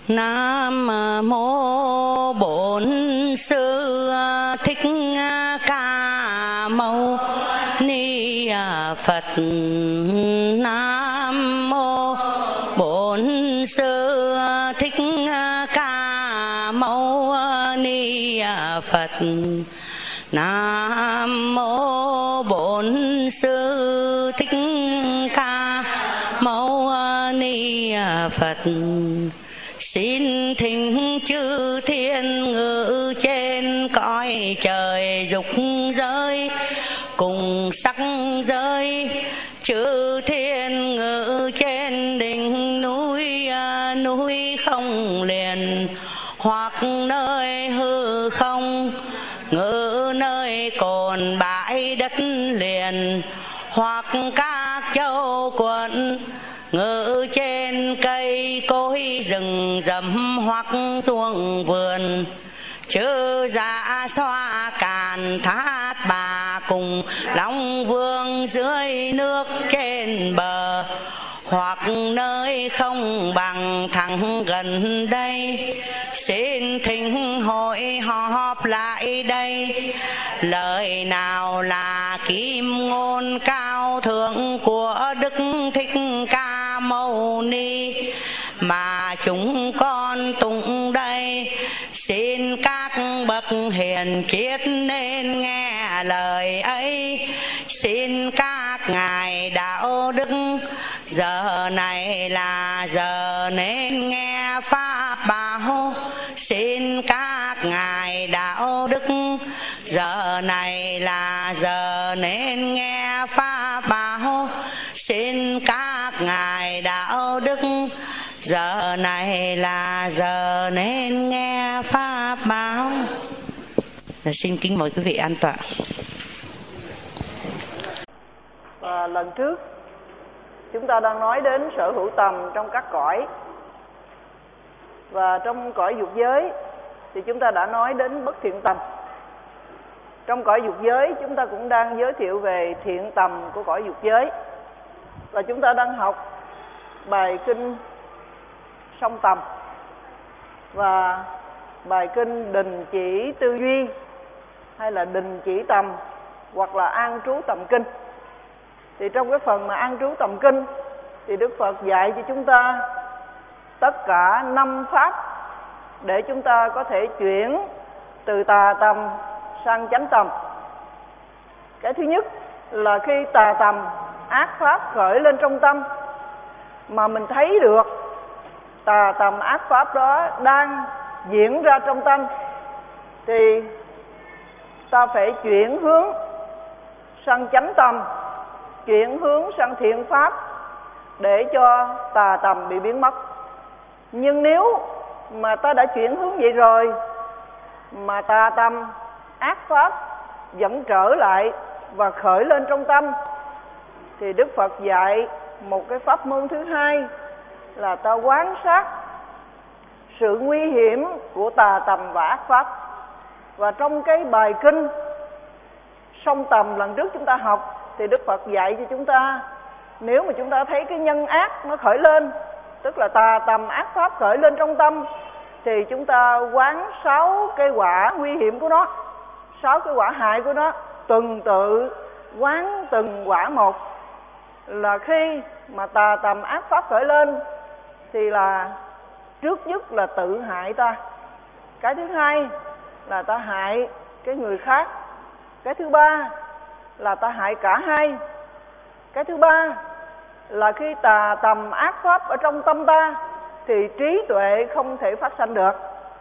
Nam mô Bổn Sư Thích Ca Mâu Ni Phật. Nam mô Bổn Sư Thích Ca Mâu Ni Phật. Nam mô Bổn Sư Thích Ca Mâu Ni Phật. Xin thỉnh chư thiên ngự trên cõi trời dục giới cùng sắc giới, chư thiên ngự trên đỉnh núi núi không liền, hoặc nơi hư không ngự nơi cồn bãi đất liền, hoặc các châu quận ngự trên cây cối rừng rậm, hoặc xuống vườn chư dạ xoa càn thát bà cùng long vương dưới nước trên bờ, hoặc nơi không bằng thẳng gần đây. Xin thỉnh hội họp lại đây, lời nào là kim ngôn cao thượng của Đức Thích Ca Mâu Ni mà chúng con tụng đây. Xin các bậc hiền triết nên nghe lời ấy. Xin các ngài đạo đức giờ này là giờ nên nghe pháp bảo. Xin các ngài đạo đức giờ này là giờ nên nghe pháp bảo. Xin các ngài đạo đức giờ này là giờ nên nghe pháp bảo. Xin kính mời quý vị an tọa. Và lần trước chúng ta đang nói đến sở hữu tầm trong các cõi, và trong cõi dục giới thì chúng ta đã nói đến bất thiện tầm. Trong cõi dục giới chúng ta cũng đang giới thiệu về thiện tầm của cõi dục giới, và chúng ta đang học bài kinh Song Tầm và bài kinh Đình Chỉ Tư Duy, hay là Đình Chỉ Tầm, hoặc là An Trú Tầm Kinh. Thì trong cái phần mà An Trú Tầm Kinh thì Đức Phật dạy cho chúng ta tất cả 5 pháp để chúng ta có thể chuyển từ tà tầm sang chánh tầm. Cái thứ nhất là khi tà tầm ác pháp khởi lên trong tâm mà mình thấy được tà tầm ác pháp đó đang diễn ra trong tâm, thì ta phải chuyển hướng sang chánh tầm, chuyển hướng sang thiện pháp để cho tà tầm bị biến mất. Nhưng nếu mà ta đã chuyển hướng vậy rồi mà tà tầm ác pháp vẫn trở lại và khởi lên trong tâm, thì Đức Phật dạy một cái pháp môn thứ hai là ta quan sát sự nguy hiểm của tà tầm và ác pháp. Và trong cái bài kinh Song Tầm lần trước chúng ta học thì Đức Phật dạy cho chúng ta, nếu mà chúng ta thấy cái nhân ác nó khởi lên, tức là tà tầm ác pháp khởi lên trong tâm, thì chúng ta quán 6 cái quả nguy hiểm của nó, 6 cái quả hại của nó, tuần tự quán từng quả một. Là khi mà tà tầm ác pháp khởi lên thì là trước nhất là tự hại ta, cái thứ hai là ta hại cái người khác, cái thứ ba là ta hại cả hai, cái thứ ba là khi tà tầm ác pháp ở trong tâm ta thì trí tuệ không thể phát sanh được,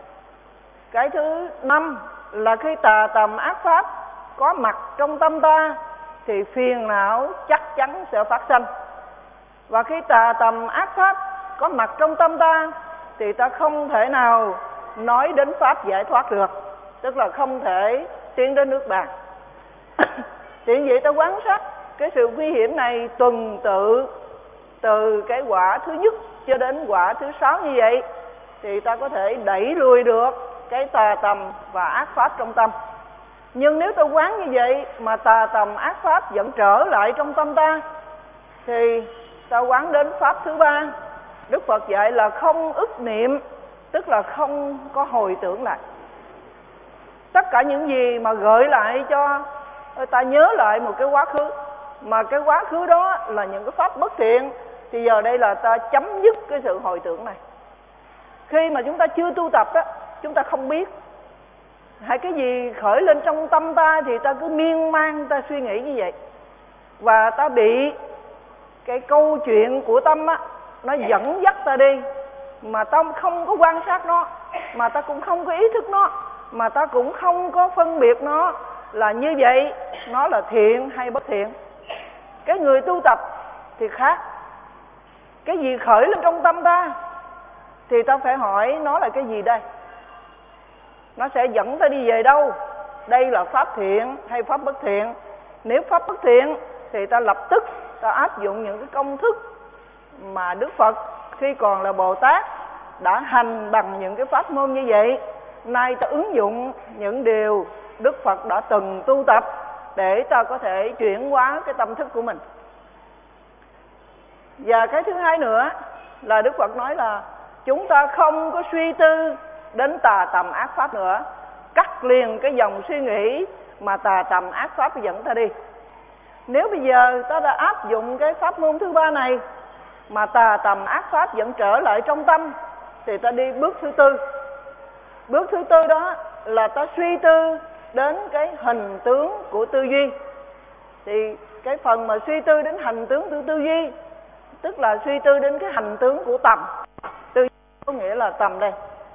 cái thứ năm là khi tà tầm ác pháp có mặt trong tâm ta thì phiền não chắc chắn sẽ phát sanh, và khi tà tầm ác pháp có mặt trong tâm ta thì ta không thể nào nói đến pháp giải thoát được, tức là không thể tiến đến nước bàn. Thì vậy ta quan sát cái sự nguy hiểm này tuần tự từ cái quả thứ nhất cho đến quả thứ 6 như vậy, thì ta có thể đẩy lùi được cái tà tầm và ác pháp trong tâm. Nhưng nếu ta quán như vậy mà tà tầm ác pháp vẫn trở lại trong tâm ta, thì ta quán đến pháp thứ ba. Đức Phật dạy là không ức niệm tức là không có hồi tưởng lại. Tất cả những gì mà gợi lại cho ta nhớ lại một cái quá khứ, mà cái quá khứ đó là những cái pháp bất thiện, thì giờ đây là ta chấm dứt cái sự hồi tưởng này. Khi mà chúng ta chưa tu tập đó, chúng ta không biết. Hay cái gì khởi lên trong tâm ta thì ta cứ miên man ta suy nghĩ như vậy. Và ta bị cái câu chuyện của tâm á, nó dẫn dắt ta đi, mà ta không có quan sát nó, mà ta cũng không có ý thức nó, mà ta cũng không có phân biệt nó là như vậy, nó là thiện hay bất thiện. Cái người tu tập thì khác. Cái gì khởi lên trong tâm ta thì ta phải hỏi nó là cái gì đây? Nó sẽ dẫn ta đi về đâu? Đây là pháp thiện hay pháp bất thiện? Nếu pháp bất thiện thì ta lập tức ta áp dụng những cái công thức mà Đức Phật khi còn là Bồ Tát đã hành bằng những cái pháp môn như vậy. Nay ta ứng dụng những điều Đức Phật đã từng tu tập để ta có thể chuyển hóa cái tâm thức của mình. Và cái thứ hai nữa là Đức Phật nói là chúng ta không có suy tư đến tà tầm ác pháp nữa. Cắt liền cái dòng suy nghĩ mà tà tầm ác pháp dẫn ta đi. Nếu bây giờ ta đã áp dụng cái pháp môn thứ ba này mà tà tầm ác pháp vẫn trở lại trong tâm, thì ta đi bước thứ tư. Bước thứ tư đó là ta suy tư đến cái hình tướng của tư duy. Thì cái phần mà suy tư đến hành tướng của tư duy, tức là suy tư đến cái hành tướng của tầm. Tư duy có nghĩa là tầm đây.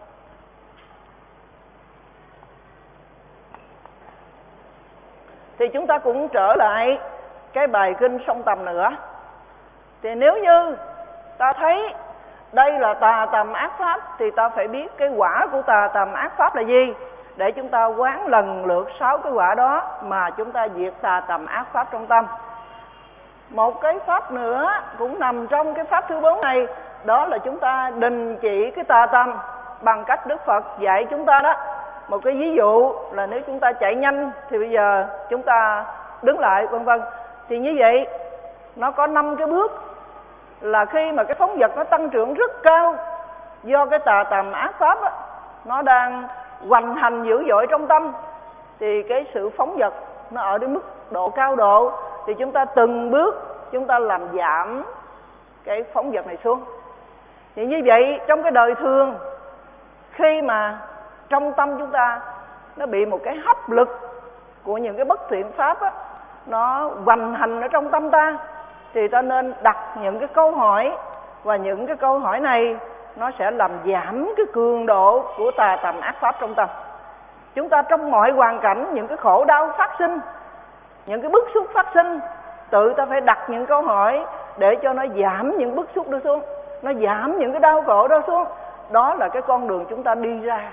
Thì chúng ta cũng trở lại cái bài kinh song tầm nữa. Thì nếu như ta thấy đây là tà tầm ác pháp thì ta phải biết cái quả của tà tầm ác pháp là gì, để chúng ta quán lần lượt 6 cái quả đó mà chúng ta diệt tà tầm ác pháp trong tâm. Một cái pháp nữa cũng nằm trong cái pháp thứ 4 này, đó là chúng ta đình chỉ cái tà tầm bằng cách Đức Phật dạy chúng ta đó. Một cái ví dụ là nếu chúng ta chạy nhanh thì bây giờ chúng ta đứng lại vân vân. Thì như vậy nó có 5 cái bước, là khi mà cái phóng dật nó tăng trưởng rất cao do cái tà tầm ác pháp á, nó đang hoành hành dữ dội trong tâm, thì cái sự phóng dật nó ở đến mức độ cao độ, thì chúng ta từng bước chúng ta làm giảm cái phóng dật này xuống. Thì như vậy trong cái đời thường, khi mà trong tâm chúng ta nó bị một cái hấp lực của những cái bất thiện pháp á, nó hoành hành ở trong tâm ta, thì ta nên đặt những cái câu hỏi, và những cái câu hỏi này nó sẽ làm giảm cái cường độ của tà tầm ác pháp trong tâm. Chúng ta trong mọi hoàn cảnh, những cái khổ đau phát sinh, những cái bức xúc phát sinh, tự ta phải đặt những câu hỏi để cho nó giảm những bức xúc đó xuống, nó giảm những cái đau khổ đó xuống. Đó là cái con đường chúng ta đi ra.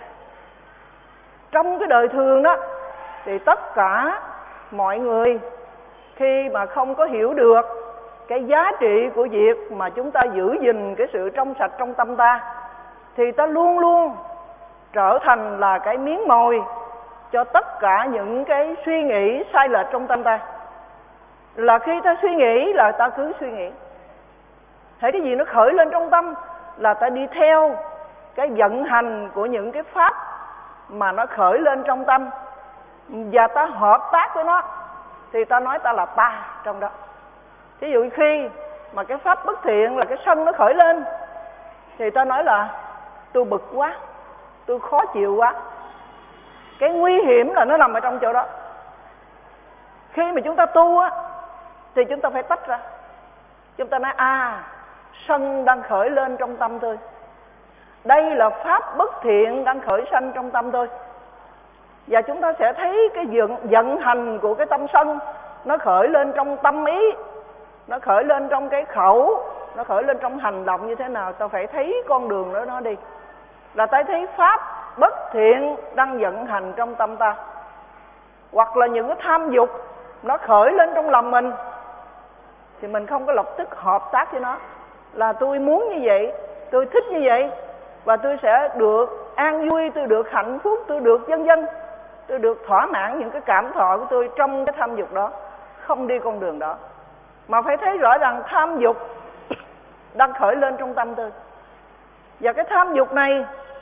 Trong cái đời thường đó thì tất cả mọi người khi mà không có hiểu được cái giá trị của việc mà chúng ta giữ gìn cái sự trong sạch trong tâm ta, thì ta luôn luôn trở thành là cái miếng mồi cho tất cả những cái suy nghĩ sai lệch trong tâm ta. Là khi ta suy nghĩ là ta cứ suy nghĩ, thấy cái gì nó khởi lên trong tâm là ta đi theo cái vận hành của những cái pháp mà nó khởi lên trong tâm, và ta hợp tác với nó, thì ta nói ta là ta trong đó. Ví dụ khi mà cái pháp bất thiện là cái sân nó khởi lên, thì ta nói là tôi bực quá, tôi khó chịu quá. Cái nguy hiểm là nó nằm ở trong chỗ đó. Khi mà chúng ta tu á, thì chúng ta phải tách ra. Chúng ta nói sân đang khởi lên trong tâm tôi, đây là pháp bất thiện đang khởi sanh trong tâm tôi. Và chúng ta sẽ thấy cái vận hành của cái tâm sân nó khởi lên trong tâm ý, nó khởi lên trong cái khẩu, nó khởi lên trong hành động như thế nào. Ta phải thấy con đường đó nó đi, là ta thấy pháp bất thiện đang vận hành trong tâm ta. Hoặc là những cái tham dục nó khởi lên trong lòng mình, thì mình không có lập tức hợp tác với nó, là tôi muốn như vậy, tôi thích như vậy, và tôi sẽ được an vui, tôi được hạnh phúc, tôi được vân vân, tôi được thỏa mãn những cái cảm thọ của tôi trong cái tham dục đó. Không đi con đường đó, mà phải thấy rõ rằng tham dục đang khởi lên trong tâm tôi. Và cái tham dục này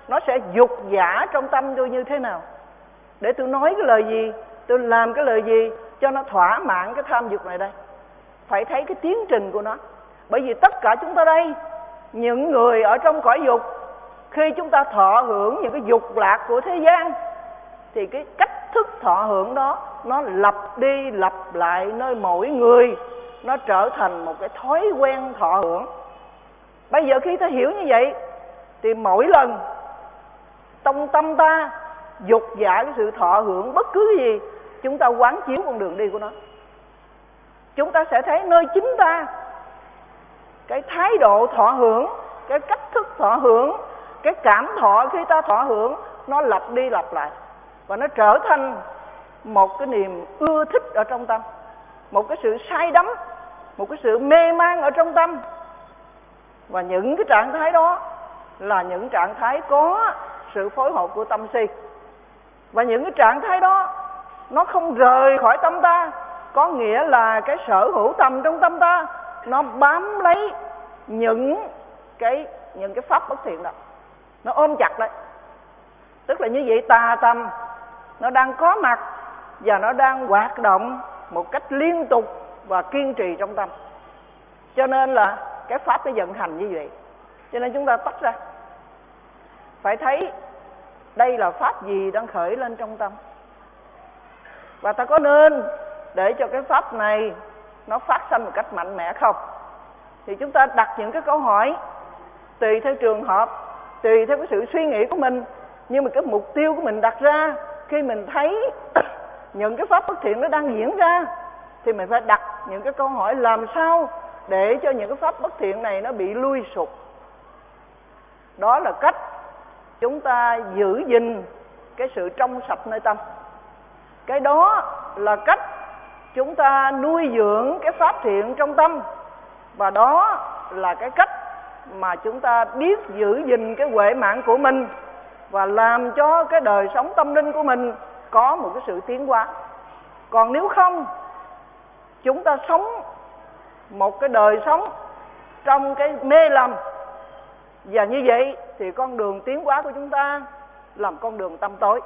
nó sẽ dục dã trong tâm tôi như thế nào, để tôi nói cái lời gì, tôi làm cái lời gì cho nó thỏa mãn cái tham dục này đây. Phải thấy cái tiến trình của nó. Bởi vì tất cả chúng ta đây, những người ở trong cõi dục, khi chúng ta thọ hưởng những cái dục lạc của thế gian, thì cái cách thức thọ hưởng đó nó lặp đi lặp lại nơi mỗi người, nó trở thành một cái thói quen thọ hưởng. Bây giờ khi ta hiểu như vậy, thì mỗi lần trong tâm ta dục dã cái sự thọ hưởng bất cứ cái gì, chúng ta quán chiếu con đường đi của nó. Chúng ta sẽ thấy nơi chính ta, cái thái độ thọ hưởng, cái cách thức thọ hưởng, cái cảm thọ khi ta thọ hưởng, nó lặp đi lặp lại, và nó trở thành một cái niềm ưa thích ở trong tâm, một cái sự say đắm, một cái sự mê man ở trong tâm. Và những cái trạng thái đó là những trạng thái có sự phối hợp của tâm si. Và những cái trạng thái đó nó không rời khỏi tâm ta, có nghĩa là cái sở hữu tâm trong tâm ta nó bám lấy những cái pháp bất thiện đó, nó ôm chặt lại. Tức là như vậy, tà tâm nó đang có mặt và nó đang hoạt động một cách liên tục và kiên trì trong tâm. Cho nên là cái pháp nó vận hành như vậy. Cho nên chúng ta tách ra, phải thấy đây là pháp gì đang khởi lên trong tâm, và ta có nên để cho cái pháp này nó phát sinh một cách mạnh mẽ không. Thì chúng ta đặt những cái câu hỏi tùy theo trường hợp, tùy theo cái sự suy nghĩ của mình. Nhưng mà cái mục tiêu của mình đặt ra, khi mình thấy những cái pháp bất thiện nó đang diễn ra, thì mình phải đặt những cái câu hỏi làm sao để cho những cái pháp bất thiện này nó bị lui sụp. Đó là cách chúng ta giữ gìn cái sự trong sạch nơi tâm. Cái đó là cách chúng ta nuôi dưỡng cái pháp thiện trong tâm. Và đó là cái cách mà chúng ta biết giữ gìn cái huệ mạng của mình, và làm cho cái đời sống tâm linh của mình có một cái sự tiến hóa. Còn nếu không, chúng ta sống một cái đời sống trong cái mê lầm, và như vậy thì con đường tiến hóa của chúng ta làm con đường tăm tối.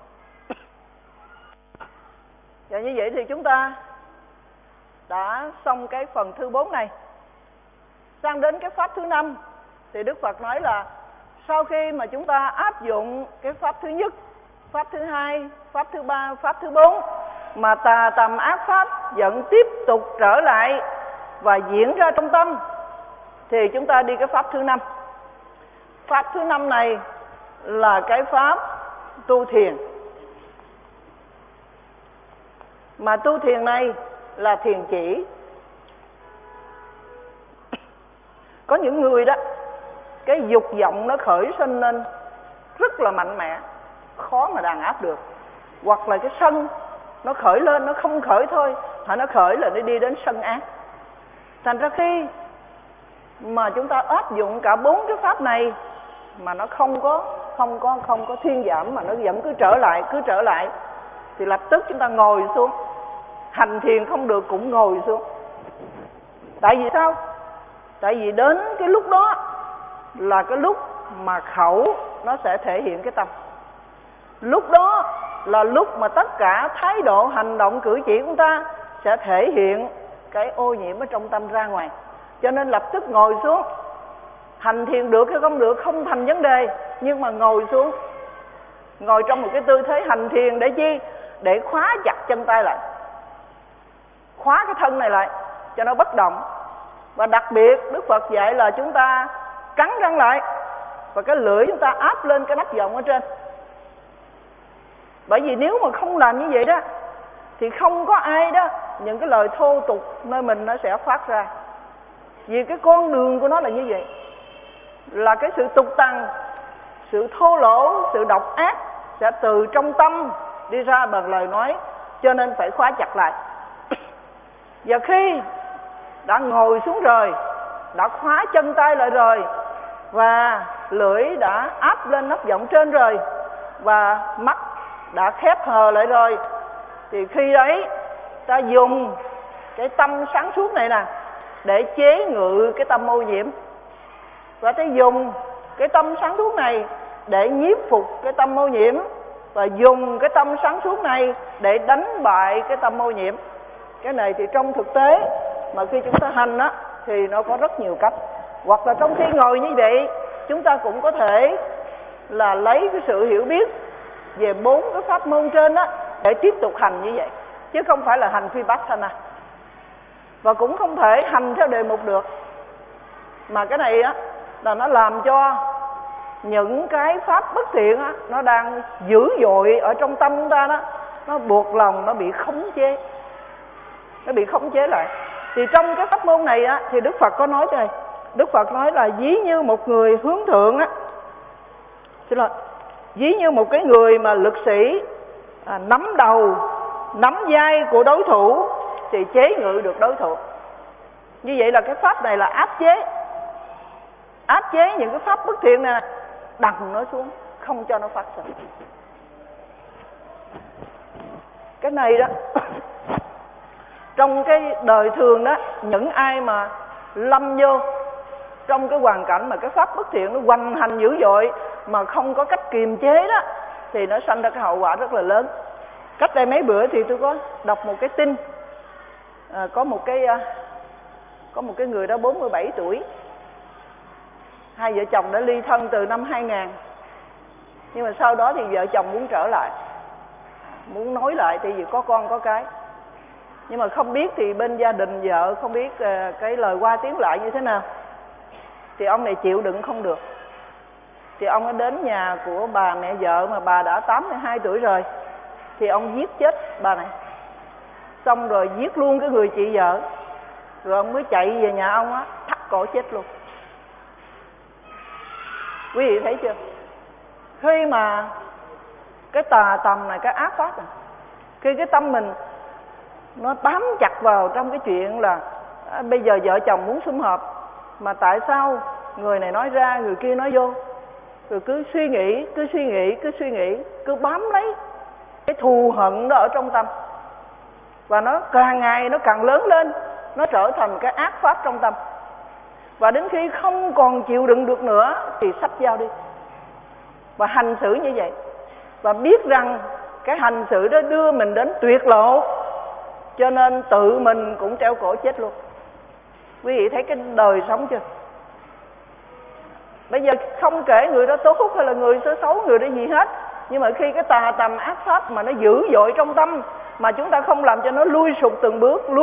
Và như vậy thì chúng ta đã xong cái phần thứ 4 này. Sang đến cái pháp thứ 5 thì Đức Phật nói là sau khi mà chúng ta áp dụng cái pháp thứ nhất, pháp thứ hai, pháp thứ ba, pháp thứ 4, mà tà tầm ác pháp vẫn tiếp tục trở lại và diễn ra trong tâm, thì chúng ta đi cái pháp thứ 5. Pháp thứ 5 này là cái pháp tu thiền. Mà tu thiền này là thiền chỉ. Có những người đó, cái dục vọng nó khởi sinh lên rất là mạnh mẽ, khó mà đàn áp được. Hoặc là cái sân nó khởi lên, nó không khởi thôi, hay nó khởi là nó đi đến sân ác. Thành ra khi mà chúng ta áp dụng cả 4 cái pháp này mà nó không có thuyên giảm, mà nó vẫn cứ trở lại, thì lập tức chúng ta ngồi xuống. Hành thiền không được cũng ngồi xuống. Tại vì sao? Tại vì đến cái lúc đó là cái lúc mà khẩu nó sẽ thể hiện cái tâm. Lúc đó là lúc mà tất cả thái độ, hành động, cử chỉ của chúng ta sẽ thể hiện cái ô nhiễm ở trong tâm ra ngoài. Cho nên lập tức ngồi xuống. Hành thiền được hay không được không thành vấn đề, nhưng mà ngồi xuống, ngồi trong một cái tư thế hành thiền để chi? Để khóa chặt chân tay lại, khóa cái thân này lại cho nó bất động. Và đặc biệt Đức Phật dạy là chúng ta cắn răng lại, và cái lưỡi chúng ta áp lên cái nắp vọng ở trên. Bởi vì nếu mà không làm như vậy đó, thì không có ai đó, những cái lời thô tục nơi mình nó sẽ phát ra. Vì cái con đường của nó là như vậy, là cái sự tục tằn, sự thô lỗ, sự độc ác sẽ từ trong tâm đi ra bằng lời nói. Cho nên phải khóa chặt lại. Và khi đã ngồi xuống rồi, đã khóa chân tay lại rồi, và lưỡi đã áp lên nắp vọng trên rồi, và mắt đã khép hờ lại rồi, thì khi đấy ta dùng cái tâm sáng suốt này nè để chế ngự cái tâm ô nhiễm. Và ta dùng cái tâm sáng suốt này để nhiếp phục cái tâm ô nhiễm, và dùng cái tâm sáng suốt này để đánh bại cái tâm ô nhiễm. Cái này thì trong thực tế mà khi chúng ta hành á thì nó có rất nhiều cách. Hoặc là trong khi ngồi như vậy, chúng ta cũng có thể là lấy cái sự hiểu biết về 4 cái pháp môn trên á để tiếp tục hành như vậy, chứ không phải là hành Vipassana. Và cũng không thể hành theo đề mục được, mà cái này á là nó làm cho những cái pháp bất thiện á nó đang dữ dội ở trong tâm chúng ta đó, nó buộc lòng nó bị khống chế, nó bị khống chế lại. Thì trong cái pháp môn này á thì Đức Phật có nói đây, Đức Phật nói là ví như một người hướng thượng á, ví như một cái người mà lực sĩ nắm đầu, nắm vai của đối thủ thì chế ngự được đối thủ. Như vậy là cái pháp này là áp chế những cái pháp bất thiện này, đằng nó xuống, không cho nó phát sinh. Cái này đó trong cái đời thường đó, những ai mà lâm vô trong cái hoàn cảnh mà cái pháp bất thiện nó hoành hành dữ dội mà không có cách kiềm chế đó, thì nó sanh ra cái hậu quả rất là lớn. Cách đây mấy bữa thì tôi có đọc một cái tin, có một cái người đó 47 tuổi, hai vợ chồng đã ly thân từ năm 2000, nhưng mà sau đó thì vợ chồng muốn trở lại, muốn nối lại, tại vì có con có cái. Nhưng mà không biết thì bên gia đình vợ không biết cái lời qua tiếng lại như thế nào, thì ông này chịu đựng không được, thì ông ấy đến nhà của bà mẹ vợ mà bà đã 82 tuổi rồi, thì ông giết chết bà này, xong rồi giết luôn cái người chị vợ, rồi ông mới chạy về nhà ông á, thắt cổ chết luôn. Quý vị thấy chưa? Khi mà cái tà tầm này, cái ác pháp này, khi cái tâm mình nó bám chặt vào trong cái chuyện là bây giờ vợ chồng muốn sum họp, mà tại sao người này nói ra người kia nói vô, rồi cứ suy nghĩ, cứ bám lấy cái thù hận đó ở trong tâm, và nó càng ngày nó càng lớn lên, nó trở thành cái ác pháp trong tâm. Và đến khi không còn chịu đựng được nữa thì xách dao đi và hành xử như vậy, và biết rằng cái hành xử đó đưa mình đến tuyệt lộ, cho nên tự mình cũng treo cổ chết luôn. Quý vị thấy cái đời sống chưa? Bây giờ không kể người đó tốt hay là người đó xấu, người đó gì hết, nhưng mà khi cái tà tầm ác pháp mà nó dữ dội trong tâm, mà chúng ta không làm cho nó lui sụt từng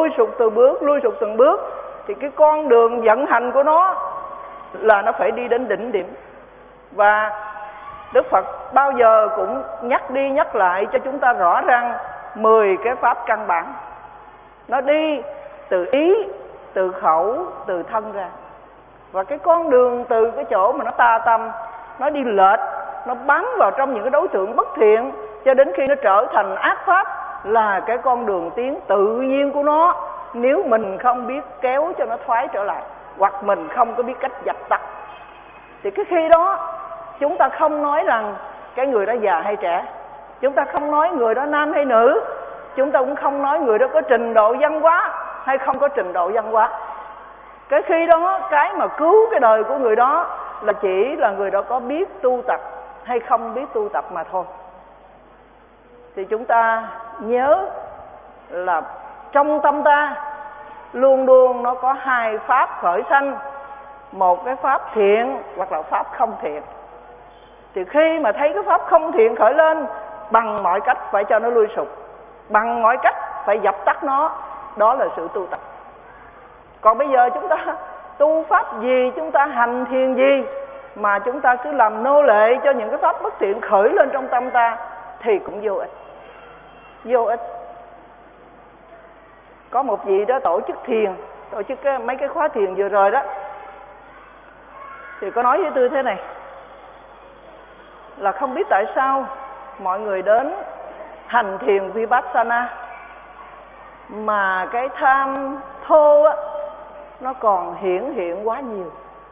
bước, thì cái con đường vận hành của nó là nó phải đi đến đỉnh điểm. Và Đức Phật bao giờ cũng nhắc đi nhắc lại cho chúng ta rõ ràng 10 cái pháp căn bản. Nó đi từ ý, từ khẩu, từ thân ra. Và cái con đường từ cái chỗ mà nó tà tâm, nó đi lệch, nó bám vào trong những cái đối tượng bất thiện, cho đến khi nó trở thành ác pháp, là cái con đường tiến tự nhiên của nó, nếu mình không biết kéo cho nó thoái trở lại, hoặc mình không có biết cách dập tắt. Thì cái khi đó chúng ta không nói rằng cái người đó già hay trẻ, chúng ta không nói người đó nam hay nữ, chúng ta cũng không nói người đó có trình độ văn hóa hay không có trình độ văn hóa. Cái khi đó cái mà cứu cái đời của người đó là chỉ là người đó có biết tu tập hay không biết tu tập mà thôi. Thì chúng ta nhớ là trong tâm ta luôn luôn nó có 2 pháp khởi sanh, một cái pháp thiện hoặc là pháp không thiện. Thì khi mà thấy cái pháp không thiện khởi lên, bằng mọi cách phải cho nó lui sụp, bằng mọi cách phải dập tắt nó, đó là sự tu tập. Còn bây giờ chúng ta tu pháp gì, chúng ta hành thiền gì mà chúng ta cứ làm nô lệ cho những cái pháp bất thiện khởi lên trong tâm ta thì cũng vô ích. Có một vị đó tổ chức thiền, tổ chức mấy cái khóa thiền vừa rồi đó, thì có nói với tôi thế này, là không biết tại sao mọi người đến hành thiền Vipassana mà cái tham thô á, nó còn hiển hiện quá nhiều.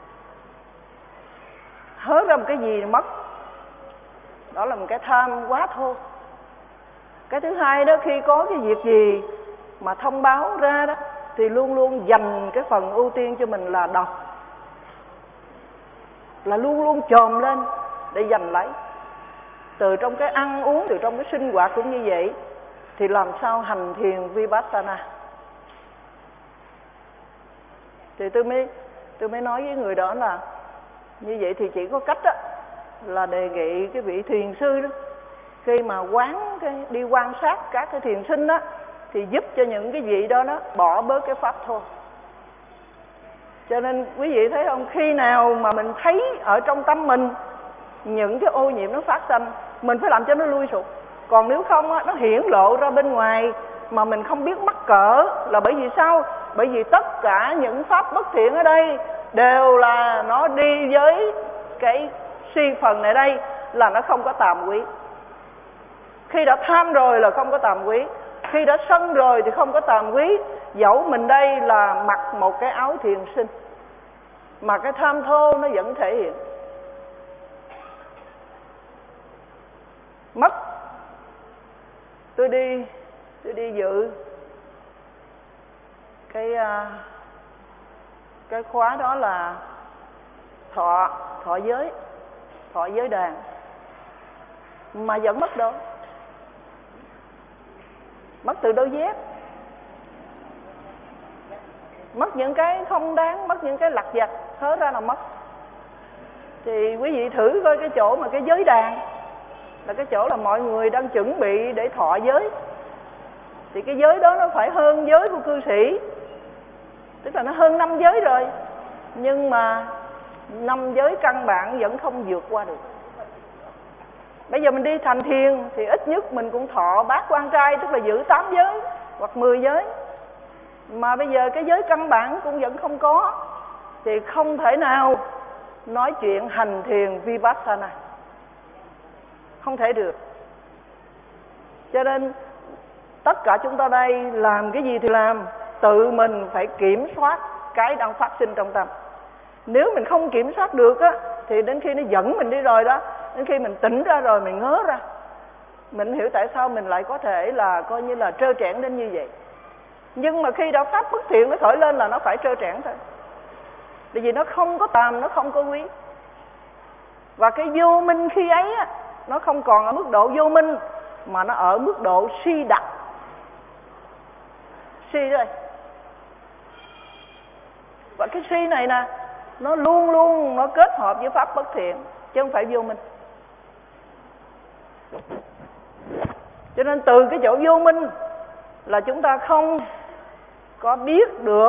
Hớ ra một cái gì mất, đó là một cái tham quá thô. Cái thứ hai đó, khi có cái việc gì mà thông báo ra đó, thì luôn luôn dành cái phần ưu tiên cho mình là đọc, là luôn luôn chồm lên để giành lấy. Từ trong cái ăn uống, từ trong cái sinh hoạt cũng như vậy, thì làm sao hành thiền Vipassana. Thì tôi mới nói với người đó là như vậy thì chỉ có cách đó, là đề nghị cái vị thiền sư đó, khi mà đi quan sát các cái thiền sinh đó, thì giúp cho những cái vị đó bỏ bớt cái pháp thôi. Cho nên quý vị thấy không, khi nào mà mình thấy ở trong tâm mình những cái ô nhiễm nó phát sinh, mình phải làm cho nó lui sụp. Còn nếu không nó hiển lộ ra bên ngoài mà mình không biết mắc cỡ, là bởi vì sao? Bởi vì tất cả những pháp bất thiện ở đây đều là nó đi với cái si phần này đây, là nó không có tàm quý. Khi đã tham rồi là không có tàm quý, khi đã sân rồi thì không có tàm quý. Dẫu mình đây là mặc một cái áo thiền sinh, mà cái tham thô nó vẫn thể hiện. Mất, tôi đi dự cái khóa đó là thọ giới đàn, mà vẫn mất đâu. Mất từ đôi dép, mất những cái không đáng, mất những cái lặt vặt, thớ ra là mất. Thì quý vị thử coi cái chỗ mà cái giới đàn, là cái chỗ là mọi người đang chuẩn bị để thọ giới. Thì cái giới đó nó phải hơn giới của cư sĩ, tức là nó hơn 5 giới rồi, nhưng mà 5 giới căn bản vẫn không vượt qua được. Bây giờ mình đi thành thiền thì ít nhất mình cũng thọ bát quan trai, tức là giữ 8 giới hoặc 10 giới. Mà bây giờ cái giới căn bản cũng vẫn không có, thì không thể nào nói chuyện hành thiền Vipassana, không thể được. Cho nên tất cả chúng ta đây làm cái gì thì làm, tự mình phải kiểm soát cái đang phát sinh trong tâm. Nếu mình không kiểm soát được á, thì đến khi nó dẫn mình đi rồi đó, đến khi mình tỉnh ra rồi mình ngớ ra, mình hiểu tại sao mình lại có thể là coi như là trơ trẽn đến như vậy. Nhưng mà khi đạo pháp bất thiện nó khởi lên là nó phải trơ trẽn thôi, bởi vì nó không có tàm, nó không có quý. Và cái vô minh khi ấy á, nó không còn ở mức độ vô minh, mà nó ở mức độ si đặc. Si đây. Và cái si này nè, nó luôn luôn nó kết hợp với pháp bất thiện, chứ không phải vô minh. Cho nên từ cái chỗ vô minh là chúng ta không có biết được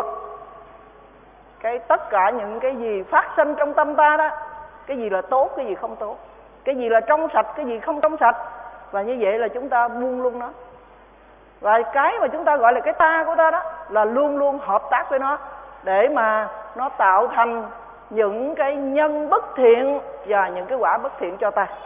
tất cả những cái gì phát sinh trong tâm ta đó, cái gì là tốt, cái gì không tốt, cái gì là trong sạch, cái gì không trong sạch. Và như vậy là chúng ta buông luôn nó. Và cái mà chúng ta gọi là cái ta của ta đó, là luôn luôn hợp tác với nó, để mà nó tạo thành những cái nhân bất thiện và những cái quả bất thiện cho ta.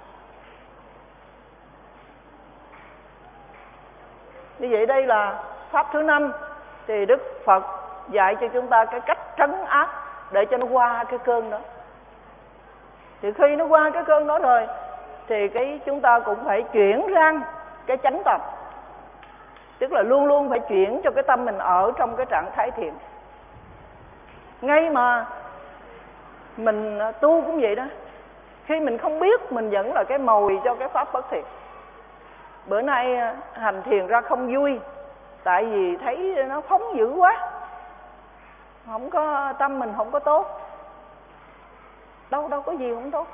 Như vậy đây là pháp thứ 5. Thì Đức Phật dạy cho chúng ta cái cách trấn áp để cho nó qua cái cơn đó. Thì khi nó qua cái cơn đó rồi, thì chúng ta cũng phải chuyển sang cái chánh tâm, tức là luôn luôn phải chuyển cho cái tâm mình ở trong cái trạng thái thiện. Ngay mà mình tu cũng vậy đó, khi mình không biết mình vẫn là cái mồi cho cái pháp bất thiện. Bữa nay hành thiền ra không vui, tại vì thấy nó phóng dữ quá, không có tâm mình không có tốt. Đâu có gì không tốt.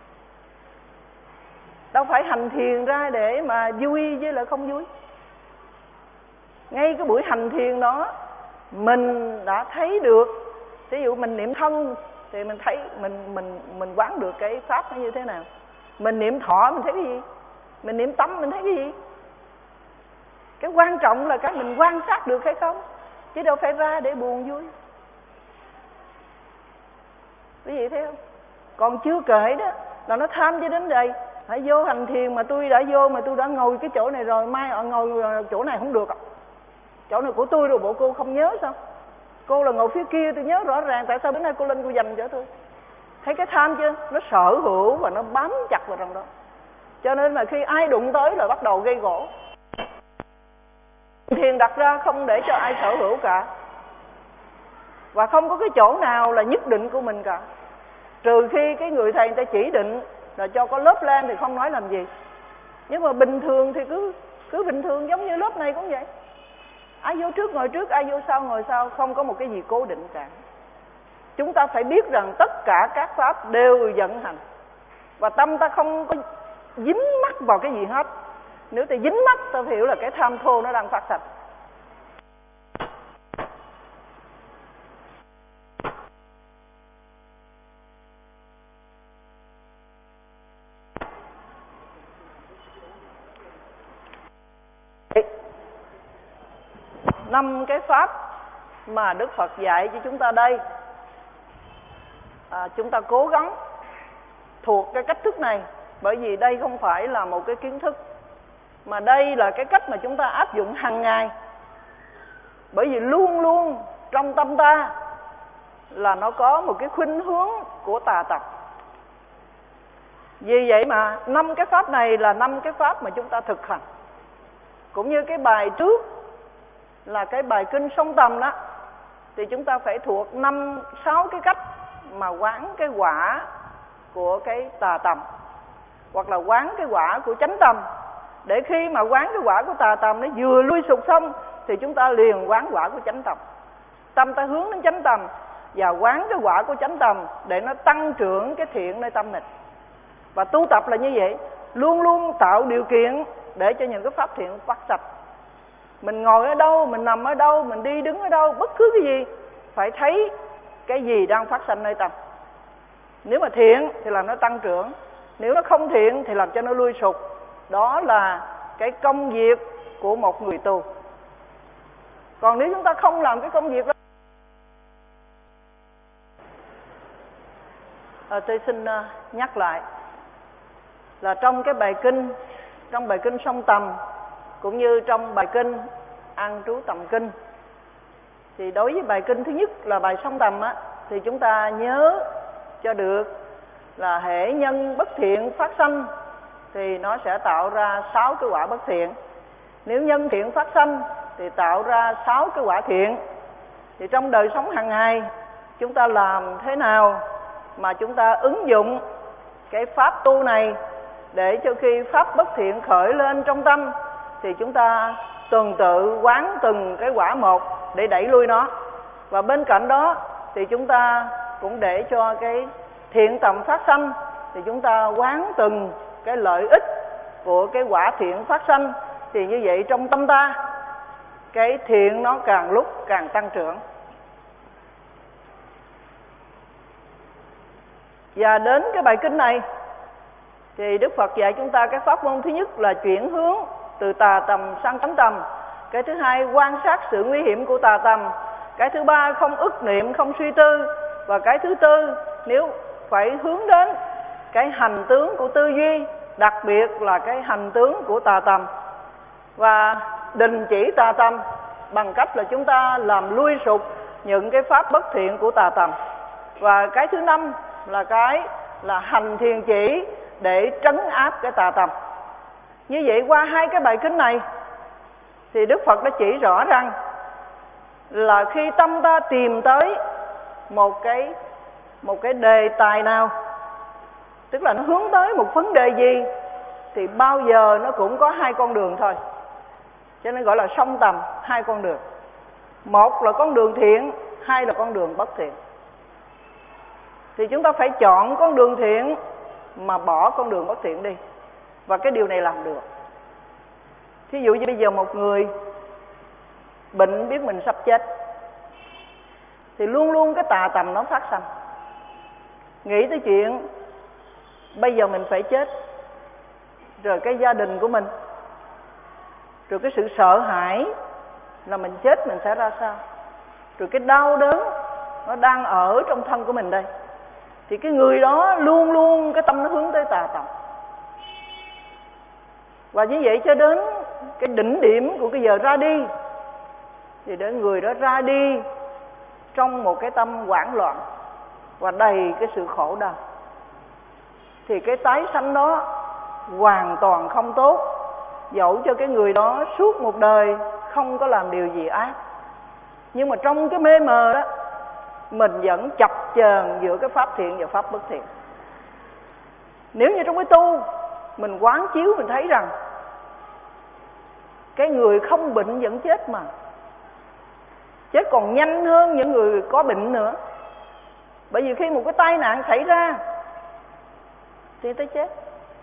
Đâu phải hành thiền ra để mà vui với lại không vui. Ngay cái buổi hành thiền đó mình đã thấy được. Ví dụ mình niệm thân thì mình thấy mình quán được cái pháp nó như thế nào. Mình niệm thọ mình thấy cái gì, mình niệm tâm mình thấy cái gì. Cái quan trọng là cái mình quan sát được hay không, chứ đâu phải ra để buồn vui. Quý vị thấy không? Còn chưa kể đó là nó tham cho đến đây. Hãy vô hành thiền mà tôi đã vô, mà tôi đã ngồi cái chỗ này rồi, mai ngồi chỗ này không được à? Chỗ này của tôi rồi, bộ cô không nhớ sao? Cô là ngồi phía kia tôi nhớ rõ ràng, tại sao bữa nay cô lên cô dành cho tôi? Thấy cái tham chưa? Nó sở hữu và nó bám chặt vào trong đó. Cho nên là khi ai đụng tới là bắt đầu gây gỗ. Thiền đặt ra không để cho ai sở hữu cả, và không có cái chỗ nào là nhất định của mình cả, trừ khi cái người thầy người ta chỉ định rồi cho có lớp lan thì không nói làm gì. Nhưng mà bình thường thì cứ bình thường, giống như lớp này cũng vậy. Ai vô trước, ai vô sau ngồi sau, không có một cái gì cố định cả. Chúng ta phải biết rằng tất cả các pháp đều vận hành, và tâm ta không có dính mắc vào cái gì hết. Nếu ta dính mắc, ta hiểu là cái tham thô nó đang phát sạch. Năm cái pháp mà Đức Phật dạy cho chúng ta đây, chúng ta cố gắng thuộc cái cách thức này, bởi vì đây không phải là một cái kiến thức, mà đây là cái cách mà chúng ta áp dụng hàng ngày. Bởi vì luôn luôn trong tâm ta là nó có một cái khuynh hướng của tà tập. Vì vậy mà 5 cái pháp này là 5 cái pháp mà chúng ta thực hành. Cũng như cái bài trước là cái bài kinh song tầm đó, thì chúng ta phải thuộc 5-6 cái cách mà quán cái quả của cái tà tầm, hoặc là quán cái quả của chánh tầm. Để khi mà quán cái quả của tà tầm nó vừa lui sụp xong thì chúng ta liền quán quả của chánh tầm. Tâm ta hướng đến chánh tầm và quán cái quả của chánh tầm để nó tăng trưởng cái thiện nơi tâm mình. Và tu tập là như vậy, luôn luôn tạo điều kiện để cho những cái pháp thiện phát sạch. Mình ngồi ở đâu, mình nằm ở đâu, mình đi đứng ở đâu, bất cứ cái gì phải thấy cái gì đang phát sanh nơi tâm. Nếu mà thiện thì làm nó tăng trưởng, nếu nó không thiện thì làm cho nó lui sụp. Đó là cái công việc của một người tu. Còn nếu chúng ta không làm cái công việc đó, tôi xin nhắc lại là trong cái bài kinh, trong bài kinh song tầm cũng như trong bài kinh an trú tầm kinh, thì đối với bài kinh thứ nhất là bài song tầm á, thì chúng ta nhớ cho được là hễ nhân bất thiện phát sanh thì nó sẽ tạo ra 6 cái quả bất thiện. Nếu nhân thiện phát sanh thì tạo ra 6 cái quả thiện. Thì trong đời sống hàng ngày chúng ta làm thế nào mà chúng ta ứng dụng cái pháp tu này để cho khi pháp bất thiện khởi lên trong tâm thì chúng ta tuần tự quán từng cái quả một để đẩy lui nó. Và bên cạnh đó thì chúng ta cũng để cho cái thiện tầm phát sanh thì chúng ta quán từng cái lợi ích của cái quả thiện phát sanh. Thì như vậy trong tâm ta cái thiện nó càng lúc càng tăng trưởng. Và đến cái bài kinh này thì Đức Phật dạy chúng ta cái pháp môn thứ nhất là chuyển hướng từ tà tầm sang chánh tầm. Cái thứ hai quan sát sự nguy hiểm của tà tầm. Cái thứ ba không ức niệm, không suy tư. Và cái thứ tư nếu phải hướng đến cái hành tướng của tư duy, đặc biệt là cái hành tướng của tà tầm, và đình chỉ tà tầm bằng cách là chúng ta làm lui sụp những cái pháp bất thiện của tà tầm. Và cái thứ năm là cái là hành thiền chỉ để trấn áp cái tà tầm. Như vậy qua hai cái bài kinh này thì Đức Phật đã chỉ rõ rằng là khi tâm ta tìm tới một cái đề tài nào, tức là nó hướng tới một vấn đề gì, thì bao giờ nó cũng có hai con đường thôi. Cho nên gọi là song tầm, hai con đường. Một là con đường thiện, hai là con đường bất thiện. Thì chúng ta phải chọn con đường thiện mà bỏ con đường bất thiện đi. Và cái điều này làm được. Thí dụ như bây giờ một người bệnh biết mình sắp chết thì luôn luôn cái tà tầm nó phát sanh. Nghĩ tới chuyện bây giờ mình phải chết, rồi cái gia đình của mình, rồi cái sự sợ hãi là mình chết mình sẽ ra sao, rồi cái đau đớn nó đang ở trong thân của mình đây. Thì cái người đó luôn luôn cái tâm nó hướng tới tà tầm. Và như vậy cho đến cái đỉnh điểm của cái giờ ra đi, thì đến người đó ra đi trong một cái tâm hoảng loạn và đầy cái sự khổ đau. Thì cái tái sanh đó hoàn toàn không tốt, dẫu cho cái người đó suốt một đời không có làm điều gì ác. Nhưng mà trong cái mê mờ đó, mình vẫn chập chờn giữa cái pháp thiện và pháp bất thiện. Nếu như trong cái tu mình quán chiếu, mình thấy rằng cái người không bệnh vẫn chết mà, chết còn nhanh hơn những người có bệnh nữa. Bởi vì khi một cái tai nạn xảy ra thì tới chết.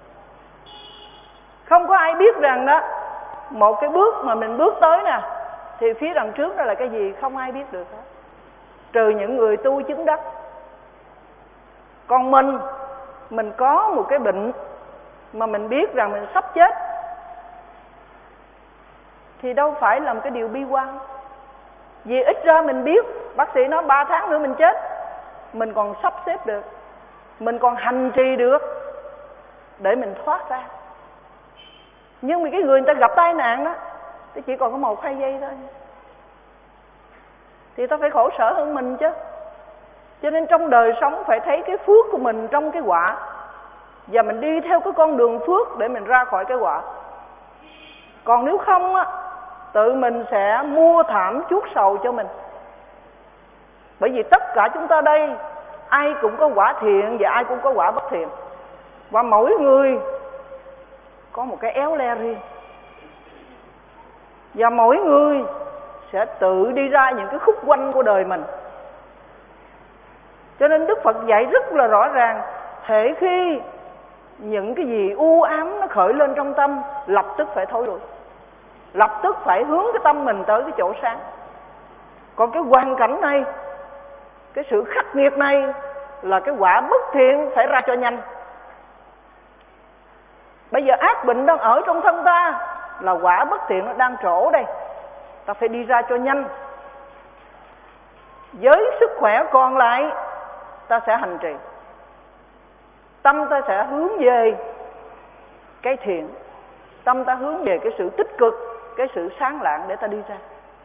Không có ai biết rằng đó, một cái bước mà mình bước tới nè, thì phía đằng trước đó là cái gì, không ai biết được hết, trừ những người tu chứng đắc. Còn mình có một cái bệnh mà mình biết rằng mình sắp chết thì đâu phải là một cái điều bi quan. Vì ít ra mình biết bác sĩ nói 3 tháng nữa mình chết, mình còn sắp xếp được, mình còn hành trì được để mình thoát ra. Nhưng mà cái người ta gặp tai nạn đó thì chỉ còn có 1-2 giây thôi, thì ta phải khổ sở hơn mình chứ. Cho nên trong đời sống phải thấy cái phước của mình trong cái quả, và mình đi theo cái con đường phước để mình ra khỏi cái quả. Còn nếu không á, tự mình sẽ mua thảm chuốc sầu cho mình. Bởi vì tất cả chúng ta đây, ai cũng có quả thiện và ai cũng có quả bất thiện, và mỗi người có một cái éo le riêng, và mỗi người sẽ tự đi ra những cái khúc quanh của đời mình. Cho nên Đức Phật dạy rất là rõ ràng, thể khi những cái gì u ám nó khởi lên trong tâm, lập tức phải thối lui, lập tức phải hướng cái tâm mình tới cái chỗ sáng. Còn cái hoàn cảnh này, cái sự khắc nghiệt này là cái quả bất thiện, phải ra cho nhanh. Bây giờ ác bệnh đang ở trong thân ta, là quả bất thiện nó đang trổ đây, ta phải đi ra cho nhanh. Với sức khỏe còn lại, ta sẽ hành trì, tâm ta sẽ hướng về cái thiện, tâm ta hướng về cái sự tích cực, cái sự sáng lạng để ta đi ra.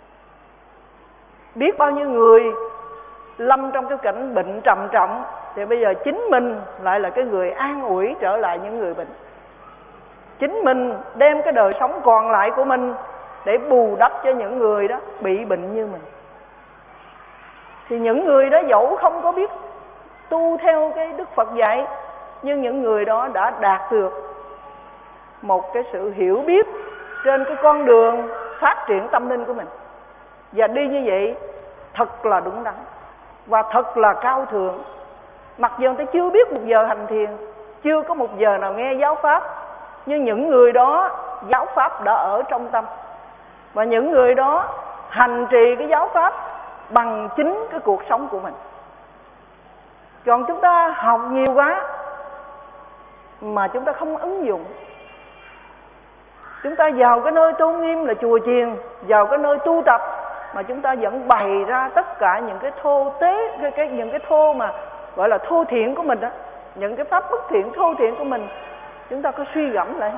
Biết bao nhiêu người lâm trong cái cảnh bệnh trầm trọng, thì bây giờ chính mình lại là cái người an ủi trở lại những người bệnh. Chính mình đem cái đời sống còn lại của mình để bù đắp cho những người đó bị bệnh như mình. Thì những người đó dẫu không có biết tu theo cái Đức Phật dạy, nhưng những người đó đã đạt được một cái sự hiểu biết trên cái con đường phát triển tâm linh của mình. Và đi như vậy thật là đúng đắn và thật là cao thượng. Mặc dù người ta chưa biết một giờ hành thiền, chưa có một giờ nào nghe giáo pháp, nhưng những người đó giáo pháp đã ở trong tâm, và những người đó hành trì cái giáo pháp bằng chính cái cuộc sống của mình. Còn chúng ta học nhiều quá mà chúng ta không ứng dụng. Chúng ta vào cái nơi tôn nghiêm là chùa chiền, vào cái nơi tu tập mà chúng ta vẫn bày ra tất cả những cái thô tế, những cái thô mà gọi là thô thiện của mình đó, những cái pháp bất thiện thô thiện của mình, chúng ta có suy gẫm lại không?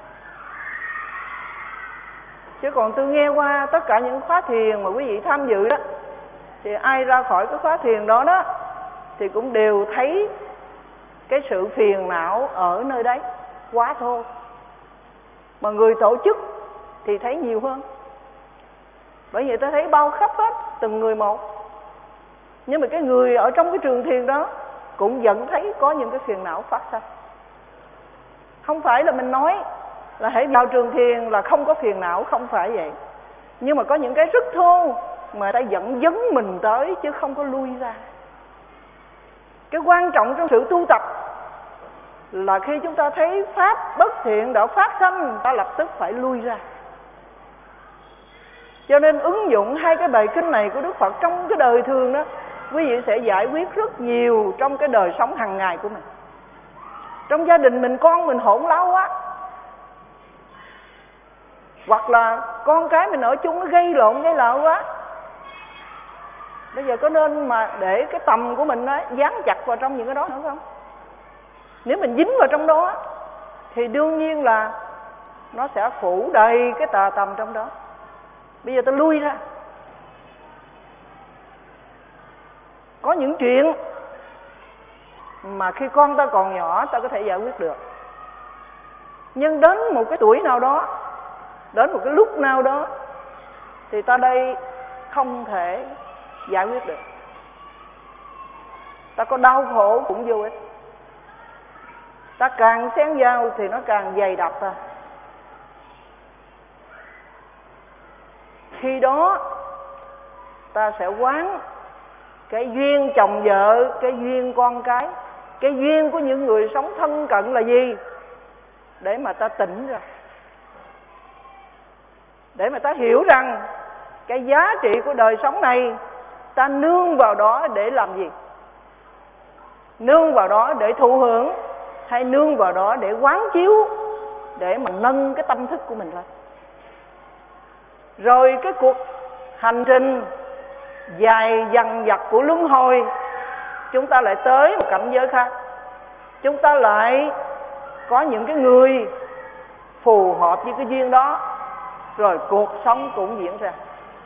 Chứ còn tôi nghe qua tất cả những khóa thiền mà quý vị tham dự đó, thì ai ra khỏi cái khóa thiền đó đó thì cũng đều thấy cái sự phiền não ở nơi đấy quá thô. Mà người tổ chức thì thấy nhiều hơn, bởi vì ta thấy bao khắp hết từng người một. Nhưng mà cái người ở trong cái trường thiền đó cũng vẫn thấy có những cái phiền não phát sinh. Không phải là mình nói là hãy vào trường thiền là không có phiền não, không phải vậy. Nhưng mà có những cái rất thô mà ta vẫn dấn mình tới chứ không có lui ra. Cái quan trọng trong sự tu tập là khi chúng ta thấy pháp bất thiện đã phát sanh, ta lập tức phải lui ra. Cho nên ứng dụng hai cái bài kinh này của Đức Phật trong cái đời thường đó, quý vị sẽ giải quyết rất nhiều trong cái đời sống hàng ngày của mình. Trong gia đình mình, con mình hỗn láo quá, hoặc là con cái mình ở chung nó gây lộn gây lợ quá, bây giờ có nên mà để cái tầm của mình nó dán chặt vào trong những cái đó nữa không? Nếu mình dính vào trong đó thì đương nhiên là nó sẽ phủ đầy cái tà tầm trong đó. Bây giờ ta lui ra. Có những chuyện mà khi con ta còn nhỏ ta có thể giải quyết được, nhưng đến một cái tuổi nào đó, đến một cái lúc nào đó thì ta đây không thể giải quyết được. Ta có đau khổ cũng vô ích. Ta càng xen vào thì nó càng dày đặc ta. Khi đó ta sẽ quán cái duyên chồng vợ, cái duyên con cái, cái duyên của những người sống thân cận là gì, để mà ta tỉnh ra, để mà ta hiểu rằng cái giá trị của đời sống này ta nương vào đó để làm gì. Nương vào đó để thụ hưởng, hay nương vào đó để quán chiếu, để mà nâng cái tâm thức của mình lên. Rồi cái cuộc hành trình dài dằng dặc của luân hồi, chúng ta lại tới một cảnh giới khác. Chúng ta lại có những cái người phù hợp với cái duyên đó, rồi cuộc sống cũng diễn ra.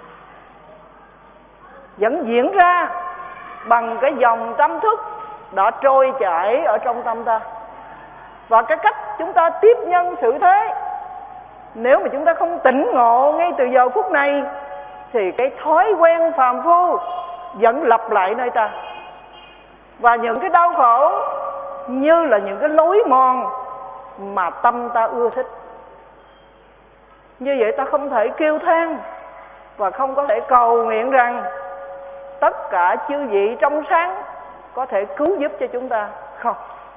Vẫn diễn ra bằng cái dòng tâm thức đã trôi chảy ở trong tâm ta. Và cái cách chúng ta tiếp nhân sự thế, nếu mà chúng ta không tỉnh ngộ ngay từ giờ phút này, thì cái thói quen phàm phu vẫn lặp lại nơi ta. Và những cái đau khổ như là những cái lối mòn mà tâm ta ưa thích. Như vậy ta không thể kêu than và không có thể cầu nguyện rằng tất cả chư vị trong sáng có thể cứu giúp cho chúng ta. Không.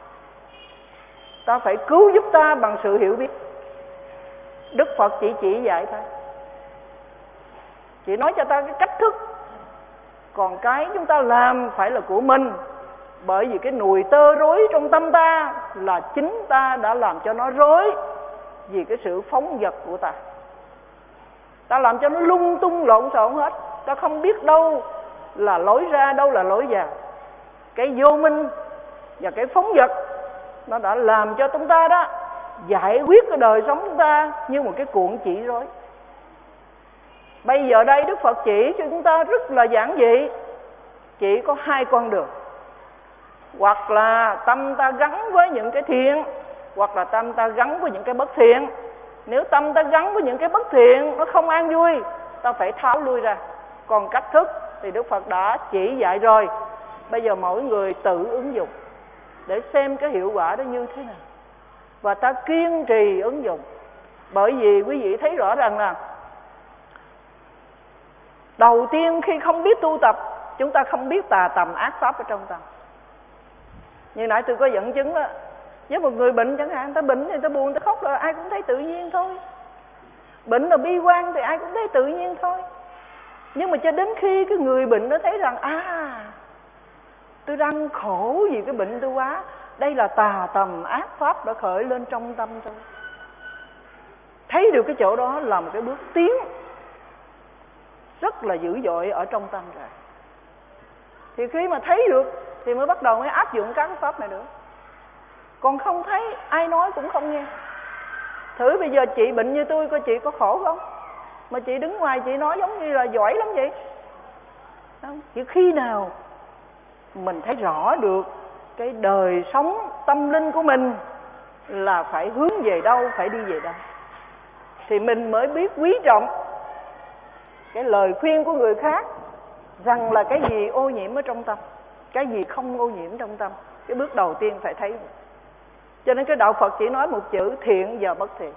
Ta phải cứu giúp ta bằng sự hiểu biết. Đức Phật chỉ dạy ta, chỉ nói cho ta cái cách thức. Còn cái chúng ta làm phải là của mình. Bởi vì cái nùi tơ rối trong tâm ta là chính ta đã làm cho nó rối, vì cái sự phóng dật của ta. Ta làm cho nó lung tung lộn xộn hết. Ta không biết đâu là lối ra, đâu là lối vào. Cái vô minh và cái phóng dật nó đã làm cho chúng ta đó giải quyết cái đời sống chúng ta như một cái cuộn chỉ rối. Bây giờ đây Đức Phật chỉ cho chúng ta rất là giản dị. Chỉ có hai con đường. Hoặc là tâm ta gắn với những cái thiện, hoặc là tâm ta gắn với những cái bất thiện. Nếu tâm ta gắn với những cái bất thiện, nó không an vui, ta phải tháo lui ra. Còn cách thức thì Đức Phật đã chỉ dạy rồi. Bây giờ mỗi người tự ứng dụng để xem cái hiệu quả đó như thế nào. Và ta kiên trì ứng dụng. Bởi vì quý vị thấy rõ rằng là đầu tiên khi không biết tu tập, chúng ta không biết tà tầm ác pháp ở trong tâm. Như nãy tôi có dẫn chứng đó, với một người bệnh chẳng hạn, ta bệnh thì ta buồn, ta khóc là ai cũng thấy tự nhiên thôi. Bệnh là bi quan thì ai cũng thấy tự nhiên thôi. Nhưng mà cho đến khi cái người bệnh nó thấy rằng tôi đang khổ vì cái bệnh tôi quá, đây là tà tầm ác pháp đã khởi lên trong tâm tôi. Thấy được cái chỗ đó là một cái bước tiến rất là dữ dội ở trong tâm rồi. Thì khi mà thấy được thì mới bắt đầu mới áp dụng các pháp này nữa. Còn không thấy, ai nói cũng không nghe. Thử bây giờ chị bệnh như tôi, coi chị có khổ không? Mà chị đứng ngoài chị nói giống như là giỏi lắm vậy. Chỉ khi nào mình thấy rõ được cái đời sống tâm linh của mình là phải hướng về đâu, phải đi về đâu, thì mình mới biết quý trọng cái lời khuyên của người khác, rằng là cái gì ô nhiễm ở trong tâm, cái gì không ô nhiễm trong tâm. Cái bước đầu tiên phải thấy. Cho nên cái đạo Phật chỉ nói một chữ thiện và bất thiện.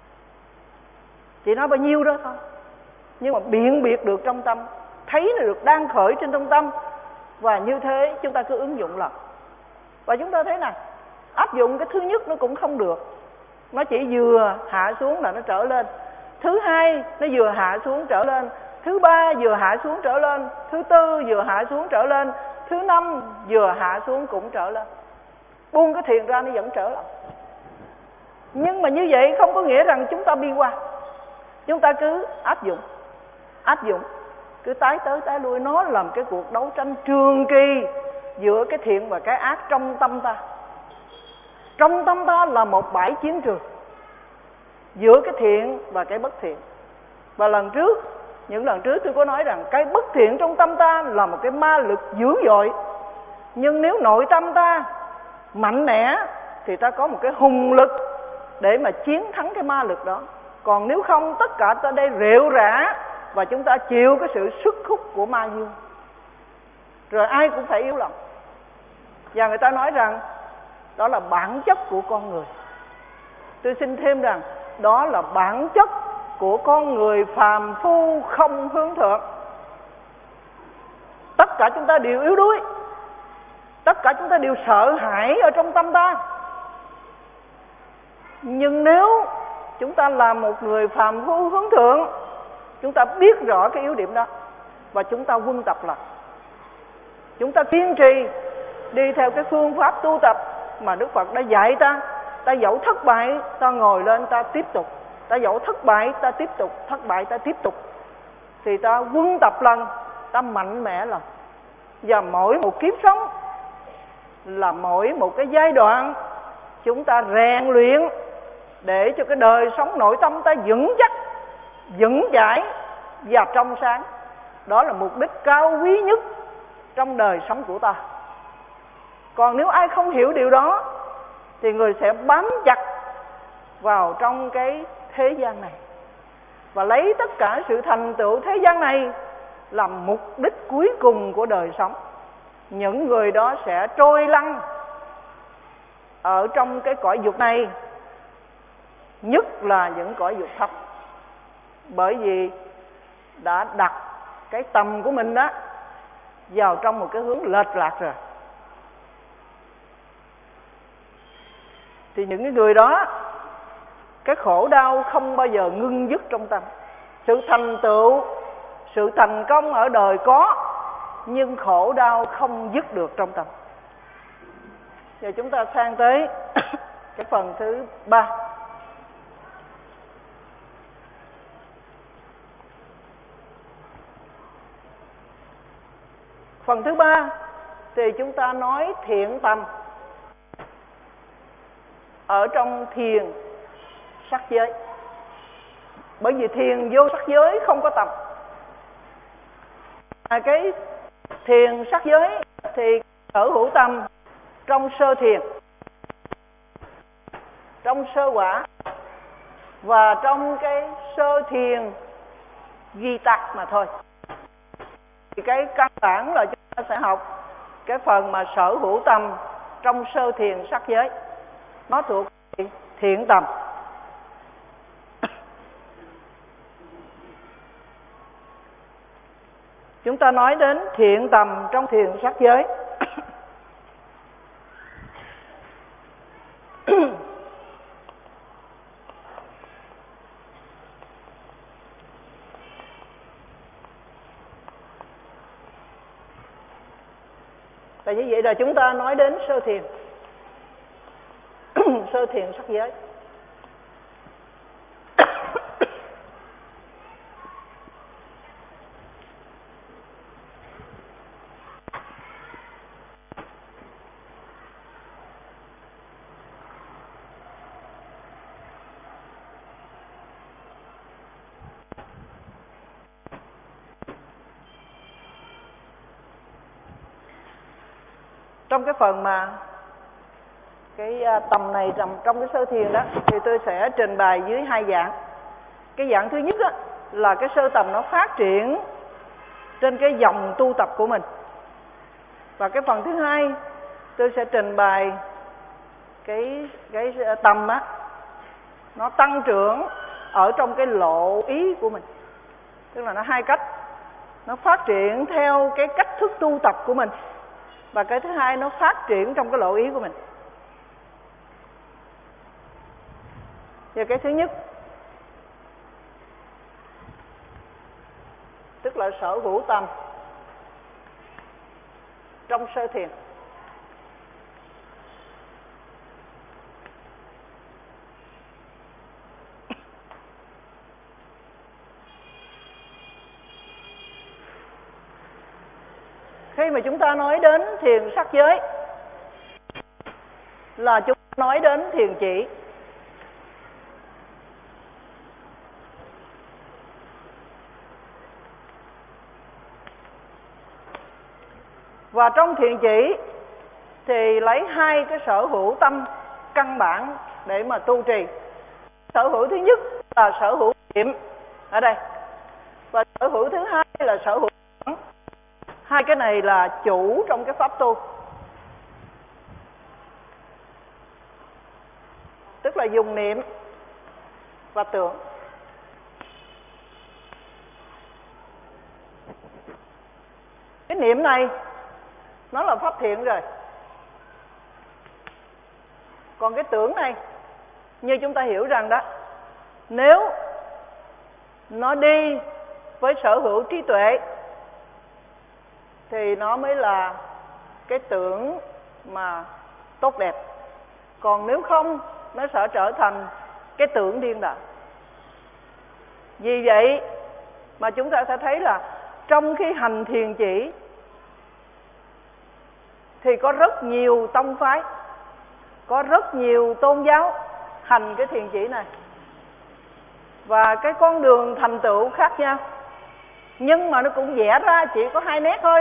Chỉ nói bao nhiêu đó thôi. Nhưng mà biện biệt được trong tâm, thấy là được đang khởi trên trong tâm. Và như thế chúng ta cứ ứng dụng làm. Và chúng ta thấy nè, áp dụng cái thứ nhất nó cũng không được. Nó chỉ vừa hạ xuống là nó trở lên. Thứ hai nó vừa hạ xuống trở lên. Thứ ba vừa hạ xuống trở lên. Thứ tư vừa hạ xuống trở lên. Thứ năm vừa hạ xuống cũng trở lên. Buông cái thiền ra nó vẫn trở lại. Nhưng mà như vậy không có nghĩa rằng chúng ta bi quan. Chúng ta cứ áp dụng, cứ tái tới tái lui. Nó làm cái cuộc đấu tranh trường kỳ giữa cái thiện và cái ác trong tâm ta. Trong tâm ta là một bãi chiến trường giữa cái thiện và cái bất thiện. Và những lần trước tôi có nói rằng cái bất thiện trong tâm ta là một cái ma lực dữ dội. Nhưng nếu nội tâm ta mạnh mẽ thì ta có một cái hùng lực để mà chiến thắng cái ma lực đó. Còn nếu không, tất cả ta đây rệu rã và chúng ta chịu cái sự sức hút của ma dương. Rồi ai cũng phải yếu lòng. Và người ta nói rằng đó là bản chất của con người. Tôi xin thêm rằng đó là bản chất của con người phàm phu không hướng thượng. Tất cả chúng ta đều yếu đuối, tất cả chúng ta đều sợ hãi ở trong tâm ta. Nhưng nếu chúng ta là một người phàm phu hướng thượng, chúng ta biết rõ cái yếu điểm đó và chúng ta quân tập lại. Chúng ta kiên trì đi theo cái phương pháp tu tập mà Đức Phật đã dạy ta. Ta dẫu thất bại, ta ngồi lên ta tiếp tục. Ta dẫu thất bại, ta tiếp tục. Thất bại, ta tiếp tục. Thì ta quân tập lần, ta mạnh mẽ lần. Và mỗi một kiếp sống là mỗi một cái giai đoạn chúng ta rèn luyện để cho cái đời sống nội tâm ta vững chắc, vững chãi và trong sáng. Đó là mục đích cao quý nhất trong đời sống của ta. Còn nếu ai không hiểu điều đó thì người sẽ bám chặt vào trong cái thế gian này và lấy tất cả sự thành tựu thế gian này làm mục đích cuối cùng của đời sống. Những người đó sẽ trôi lăn ở trong cái cõi dục này, nhất là những cõi dục thấp, bởi vì đã đặt cái tầm của mình đó vào trong một cái hướng lệch lạc rồi. Thì những cái người đó, cái khổ đau không bao giờ ngưng dứt trong tâm. Sự thành tựu, sự thành công ở đời có, nhưng khổ đau không dứt được trong tâm. Giờ chúng ta sang tới cái phần thứ 3. Phần thứ 3 thì chúng ta nói thiện tâm ở trong thiền sắc giới. Bởi vì thiền vô sắc giới không có tầm. Cái thiền sắc giới thì sở hữu tâm trong sơ thiền, trong sơ quả và trong cái sơ thiền ghi tắc mà thôi. Thì cái căn bản là chúng ta sẽ học cái phần mà sở hữu tâm trong sơ thiền sắc giới. Nó thuộc thiện tầm. Chúng ta nói đến thiện tầm trong thiền sắc giới. Và như vậy là chúng ta nói đến sơ thiền. Sơ thiền sắc giới. Trong cái phần mà cái tầm này nằm trong cái sơ thiền đó thì tôi sẽ trình bày dưới 2 dạng. Cái dạng thứ nhất á, là cái sơ tầm nó phát triển trên cái dòng tu tập của mình. Và cái phần thứ hai tôi sẽ trình bày cái tầm á, nó tăng trưởng ở trong cái lộ ý của mình. Tức là nó 2 cách. Nó phát triển theo cái cách thức tu tập của mình. Và cái thứ hai nó phát triển trong cái lộ ý của mình. Và cái thứ nhất tức là sở hữu tâm trong sơ thiền. Khi mà chúng ta nói đến thiền sắc giới là chúng ta nói đến thiền chỉ. Và trong thiền chỉ thì lấy 2 cái sở hữu tâm căn bản để mà tu trì. Sở hữu thứ nhất là sở hữu niệm ở đây. Và sở hữu thứ hai là sở hữu. 2 cái này là chủ trong cái pháp tu. là dùng niệm và tưởng. Cái niệm này nó là pháp thiện rồi. Còn cái tưởng này, như chúng ta hiểu rằng đó, nếu nó đi với sở hữu trí tuệ thì nó mới là cái tưởng mà tốt đẹp. Còn nếu không, nó sẽ trở thành cái tưởng điên đảo. Vì vậy mà chúng ta sẽ thấy là trong khi hành thiền chỉ thì có rất nhiều tông phái, có rất nhiều tôn giáo hành cái thiền chỉ này. Và cái con đường thành tựu khác nhau, nhưng mà nó cũng vẽ ra chỉ có hai nét thôi.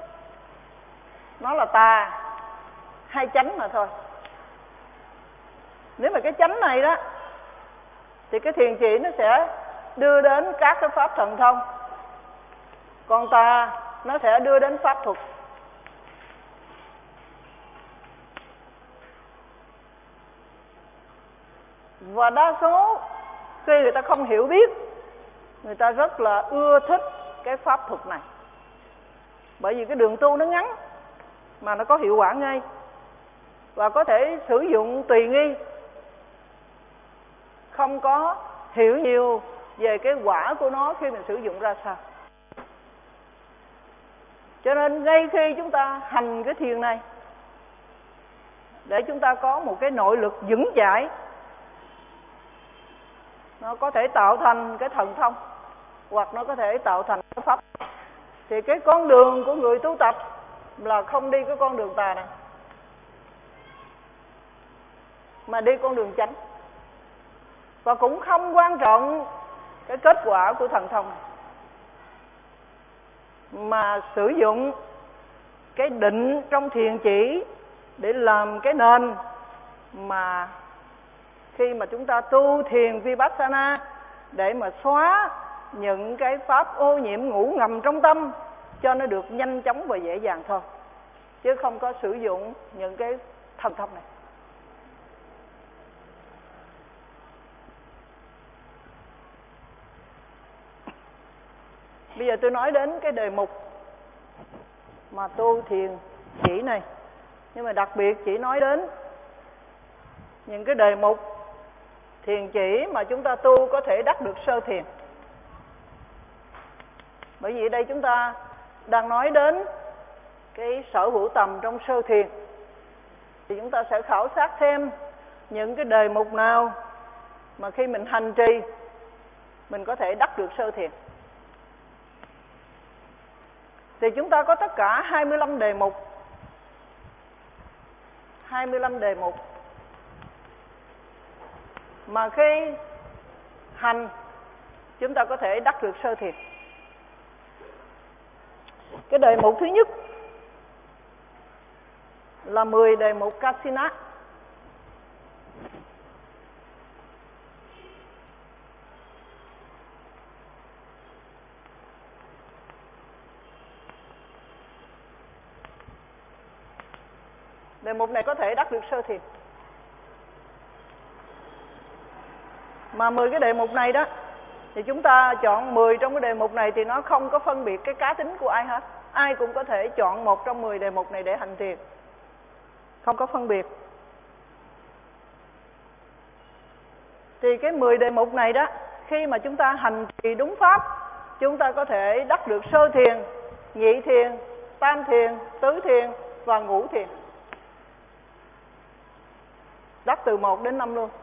Nó là tà hay chánh mà thôi. Nếu mà cái chánh này đó thì cái thiền chỉ nó sẽ đưa đến các cái pháp thần thông. Còn tà nó sẽ đưa đến pháp thuật. Và đa số khi người ta không hiểu biết, người ta rất là ưa thích cái pháp thuật này. Bởi vì cái đường tu nó ngắn mà nó có hiệu quả ngay, và có thể sử dụng tùy nghi, không có hiểu nhiều về cái quả của nó khi mình sử dụng ra sao. Cho nên ngay khi chúng ta hành cái thiền này, để chúng ta có một cái nội lực vững chãi, nó có thể tạo thành cái thần thông, hoặc nó có thể tạo thành cái pháp. Thì cái con đường của người tu tập là không đi cái con đường tà này, mà đi con đường chánh. Và cũng không quan trọng cái kết quả của thần thông này, mà sử dụng cái định trong thiền chỉ để làm cái nền mà khi mà chúng ta tu thiền Vipassana, để mà xóa những cái pháp ô nhiễm ngủ ngầm trong tâm cho nó được nhanh chóng và dễ dàng thôi, chứ không có sử dụng những cái thần thông này. Bây giờ tôi nói đến cái đề mục mà tu thiền chỉ này, nhưng mà đặc biệt chỉ nói đến những cái đề mục thiền chỉ mà chúng ta tu có thể đắc được sơ thiền. Bởi vì ở đây chúng ta đang nói đến cái sở hữu tầm trong sơ thiền, thì chúng ta sẽ khảo sát thêm những cái đề mục nào mà khi mình hành trì mình có thể đắc được sơ thiền. Thì chúng ta có tất cả 25 đề mục. 25 đề mục mà khi hành chúng ta có thể đắc được sơ thiền. Cái đề mục thứ nhất là 10 đề mục Kasina. Đề mục này có thể đắc được sơ thiền. Mà 10 cái đề mục này đó, thì chúng ta chọn 10 trong cái đề mục này thì nó không có phân biệt cái cá tính của ai hết. Ai cũng có thể chọn một trong 10 đề mục này để hành thiền, không có phân biệt. Thì cái 10 đề mục này đó, khi mà chúng ta hành trì đúng pháp, chúng ta có thể đắc được sơ thiền, nhị thiền, tam thiền, tứ thiền và ngũ thiền. Đắc từ 1 đến 5 luôn.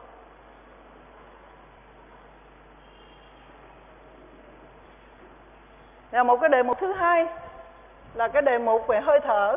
Và một cái đề mục thứ hai là cái đề mục về hơi thở.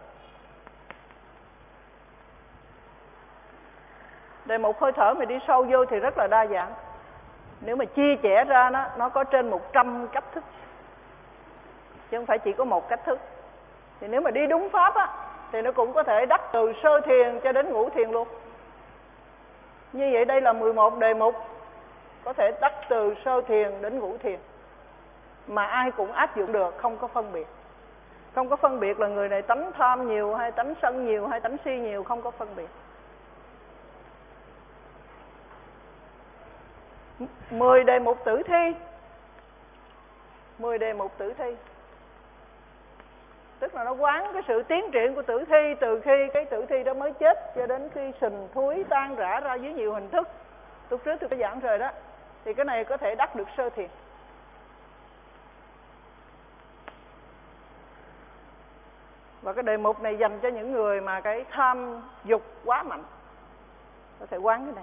Đề mục hơi thở mà đi sâu vô thì rất là đa dạng. Nếu mà chia sẻ ra nó có trên 100 cách thức, chứ không phải chỉ có một cách thức. Thì nếu mà đi đúng pháp á, thì nó cũng có thể đắc từ sơ thiền cho đến ngũ thiền luôn. Như vậy đây là 11 đề mục có thể đắc từ sơ thiền đến ngũ thiền, mà ai cũng áp dụng được, không có phân biệt. Không có phân biệt là người này tánh tham nhiều hay tánh sân nhiều hay tánh si nhiều, không có phân biệt. 10 đề mục tử thi. 10 đề mục tử thi, tức là nó quán cái sự tiến triển của tử thi từ khi cái tử thi đó mới chết cho đến khi sình thúi tan rã ra dưới nhiều hình thức. Lúc trước tôi có giảng rồi đó. Thì cái này có thể đắc được sơ thiền. Và cái đề mục này dành cho những người mà cái tham dục quá mạnh, có thể quán cái này.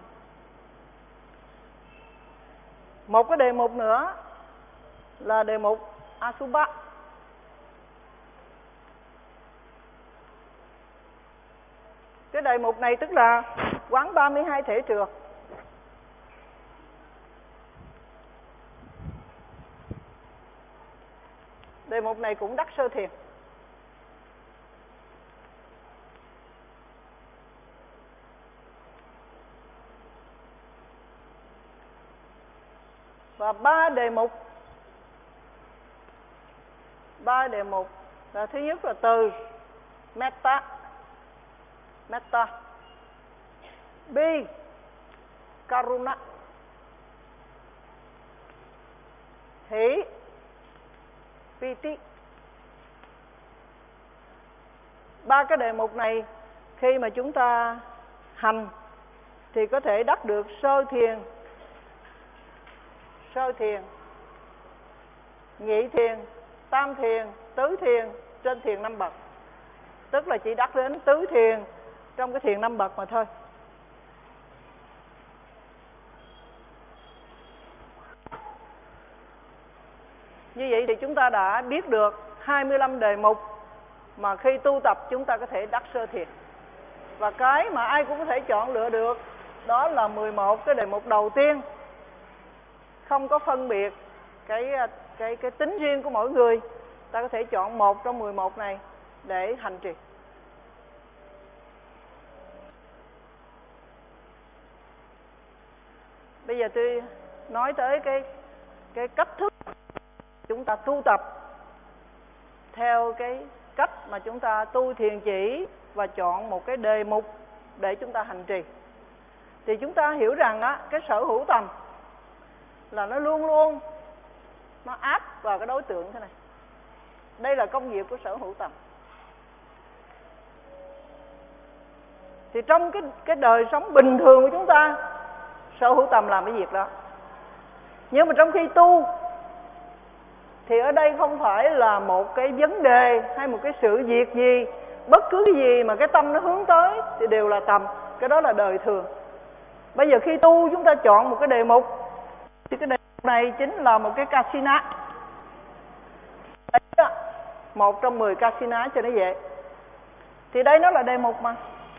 Một cái đề mục nữa là đề mục Asubha. Cái đề mục này tức là quán 32 thể trượt. Đề mục này cũng đắc sơ thiền. Và 3 đề mục là thứ nhất là từ metta, bi karuna, hỷ piti. 3 cái đề mục này khi mà chúng ta hành thì có thể đắc được sơ thiền, nhị thiền, tam thiền, tứ thiền trên thiền 5 bậc. Tức là chỉ đắc đến tứ thiền trong cái thiền 5 bậc mà thôi. Như vậy thì chúng ta đã biết được 25 đề mục mà khi tu tập chúng ta có thể đắc sơ thiền. Và cái mà ai cũng có thể chọn lựa được đó là 11 cái đề mục đầu tiên. Không có phân biệt cái tính riêng của mỗi người. Ta có thể chọn một trong 11 này để hành trì. Bây giờ tôi nói tới cái cách thức chúng ta tu tập theo cái cách mà chúng ta tu thiền chỉ và chọn một cái đề mục để chúng ta hành trì. Thì chúng ta hiểu rằng á, cái sở hữu tầm là nó luôn luôn nó áp vào cái đối tượng thế này. Đây là công việc của sở hữu tầm. Thì trong cái đời sống bình thường của chúng ta, sở hữu tầm làm cái việc đó. Nhưng mà trong khi tu thì ở đây không phải là một cái vấn đề hay một cái sự việc gì, bất cứ cái gì mà cái tâm nó hướng tới thì đều là tầm. Cái đó là đời thường. Bây giờ khi tu chúng ta chọn một cái đề mục thì cái đề mục này chính là một cái kasina. Một trong 10 kasina cho nó dễ. Thì đây nó là đề mục mà.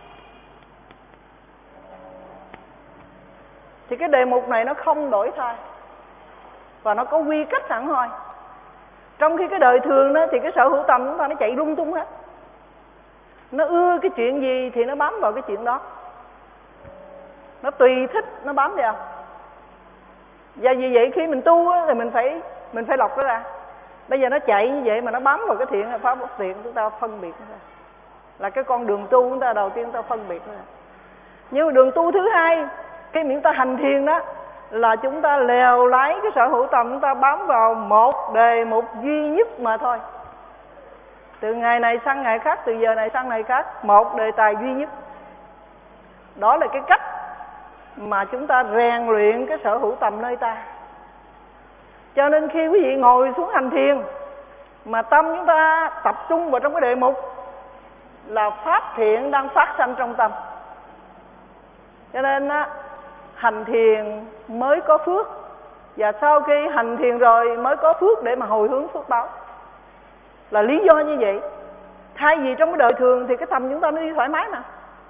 Thì cái đề mục này nó không đổi thay và nó có quy cách hẳn hoi. Trong khi cái đời thường đó thì cái sở hữu tầm chúng ta nó chạy lung tung hết. Nó ưa cái chuyện gì thì nó bám vào cái chuyện đó. Nó tùy thích nó bám vào. Và vì vậy khi mình tu thì mình phải lọc nó ra. Bây giờ nó chạy như vậy mà nó bám vào cái thiện hay pháp bất thiện, chúng ta phân biệt nó ra. Là cái con đường tu chúng ta đầu tiên chúng ta phân biệt nó ra. Nhưng mà đường tu thứ hai, khi chúng ta hành thiền đó, là chúng ta lèo lái cái sở hữu tầm, chúng ta bám vào một đề mục duy nhất mà thôi. Từ ngày này sang ngày khác, từ giờ này sang ngày khác, một đề tài duy nhất. Đó là cái cách mà chúng ta rèn luyện cái sở hữu tầm nơi ta. Cho nên khi quý vị ngồi xuống hành thiền mà tâm chúng ta tập trung vào trong cái đề mục là pháp thiện đang phát sanh trong tâm. Cho nên hành thiền mới có phước, và sau khi hành thiền rồi mới có phước để mà hồi hướng phước báo. Là lý do như vậy. Thay vì trong cái đời thường thì cái tâm chúng ta nó đi thoải mái mà.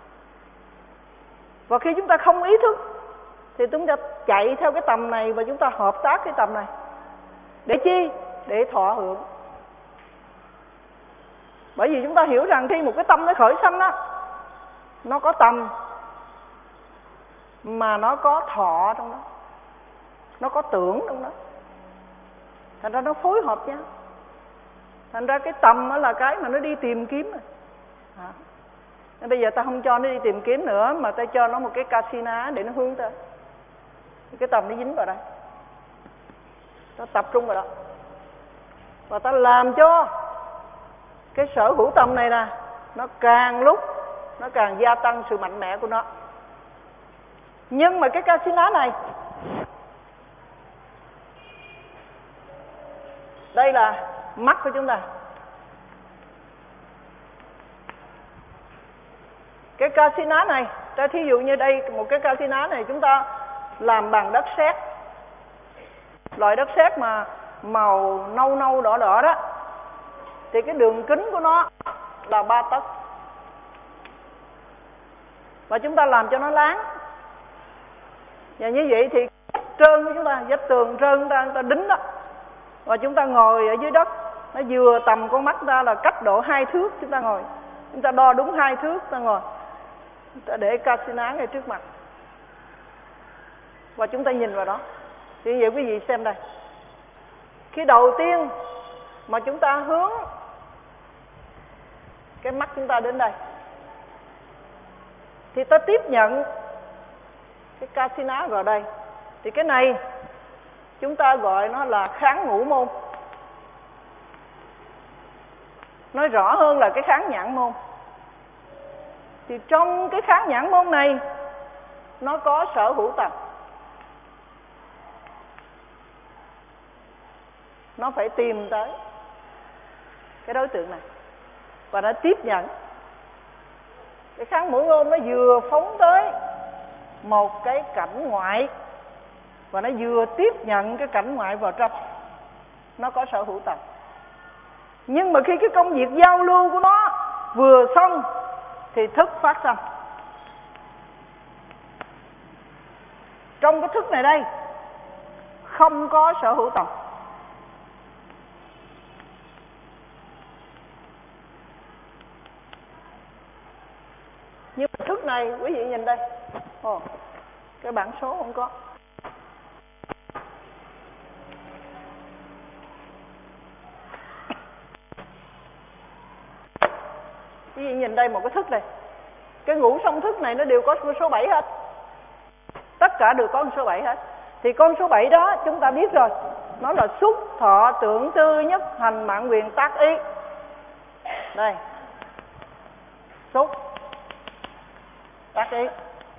Và khi chúng ta không ý thức thì chúng ta chạy theo cái tầm này và chúng ta hợp tác cái tầm này. Để chi? Để thọ hưởng. Bởi vì chúng ta hiểu rằng khi một cái tâm nó khởi sanh đó, nó có tầm mà nó có thọ trong đó, nó có tưởng trong đó. Thành ra nó phối hợp nhau. Thành ra cái tầm đó là cái mà nó đi tìm kiếm rồi. Nên bây giờ ta không cho nó đi tìm kiếm nữa, mà ta cho nó một cái kasina để nó hướng tới. Cái tầm nó dính vào đây, ta tập trung vào đó, và ta làm cho cái sở hữu tâm này nè, nó càng lúc nó càng gia tăng sự mạnh mẽ của nó. Nhưng mà cái Kasina này, đây là mắt của chúng ta. Cái Kasina này, ta thí dụ như đây, một cái Kasina này chúng ta làm bằng đất sét, loại đất sét mà màu nâu nâu đỏ đỏ đó, thì cái đường kính của nó là 3 tấc. Và chúng ta làm cho nó láng. Và như vậy thì vách trơn của chúng ta, vách tường trơn chúng ta đính đó, và chúng ta ngồi ở dưới đất, nó vừa tầm con mắt ta là cách độ 2 thước chúng ta ngồi. Chúng ta đo đúng 2 thước ta ngồi, chúng ta để Kasina ngay trước mặt, và chúng ta nhìn vào đó. Thì như vậy quý vị xem đây, khi đầu tiên mà chúng ta hướng cái mắt chúng ta đến đây, thì ta tiếp nhận cái Kasina vào đây. Thì cái này chúng ta gọi nó là kháng ngũ môn, nói rõ hơn là cái kháng nhãn môn. Thì trong cái kháng nhãn môn này nó có sở hữu tầm, nó phải tìm tới cái đối tượng này và nó tiếp nhận. Cái kháng mũi môn nó vừa phóng tới một cái cảnh ngoại và nó vừa tiếp nhận cái cảnh ngoại vào trong, nó có sở hữu tầm. Nhưng mà khi cái công việc giao lưu của nó vừa xong thì thức phát sinh. Trong cái thức này đây không có sở hữu tầm. Nhưng mà thức này quý vị nhìn đây, cái bảng số không có. Quý vị nhìn đây một cái thức này, cái ngũ song thức này nó đều có số 7 hết, tất cả đều có con số 7 hết. Thì con số 7 đó chúng ta biết rồi, nó là xúc thọ tưởng tư nhất hành mạng quyền tác ý. Đây, xúc tác ý.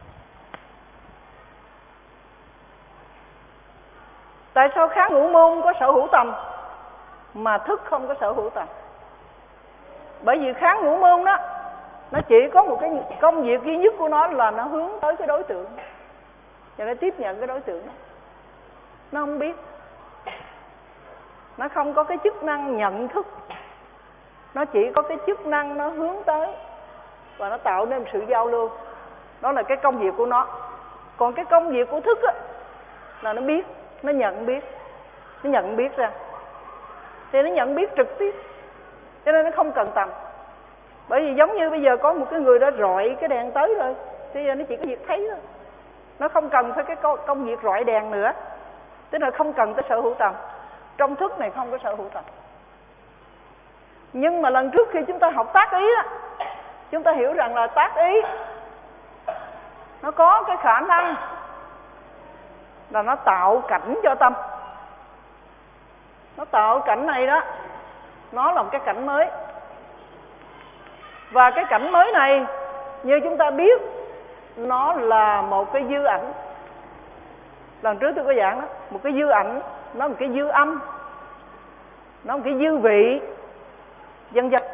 Tại sao kháng ngũ môn có sở hữu tầm mà thức không có sở hữu tầm? Bởi vì kháng ngũ môn đó, nó chỉ có một cái công việc duy nhất của nó là nó hướng tới cái đối tượng và nó tiếp nhận cái đối tượng đó. Nó không biết, nó không có cái chức năng nhận thức, nó chỉ có cái chức năng nó hướng tới và nó tạo nên sự giao lưu. Đó là cái công việc của nó. Còn cái công việc của thức á, là nó biết, nó nhận biết, nó nhận biết ra, thì nó nhận biết trực tiếp, cho nên nó không cần tầm. Bởi vì giống như bây giờ có một cái người đó rọi cái đèn tới rồi, thì giờ nó chỉ có việc thấy thôi, nó không cần phải cái công việc rọi đèn nữa, tức là không cần tới sở hữu tầm. Trong thức này không có sở hữu tầm. Nhưng mà lần trước khi chúng ta học tác ý á, chúng ta hiểu rằng là tác ý nó có cái khả năng là nó tạo cảnh cho tâm. Nó tạo cảnh này đó, nó là một cái cảnh mới. Và cái cảnh mới này, như chúng ta biết, nó là một cái dư ảnh. Lần trước tôi có giảng đó, một cái dư ảnh, nó là một cái dư âm, nó là một cái dư vị, vân vân.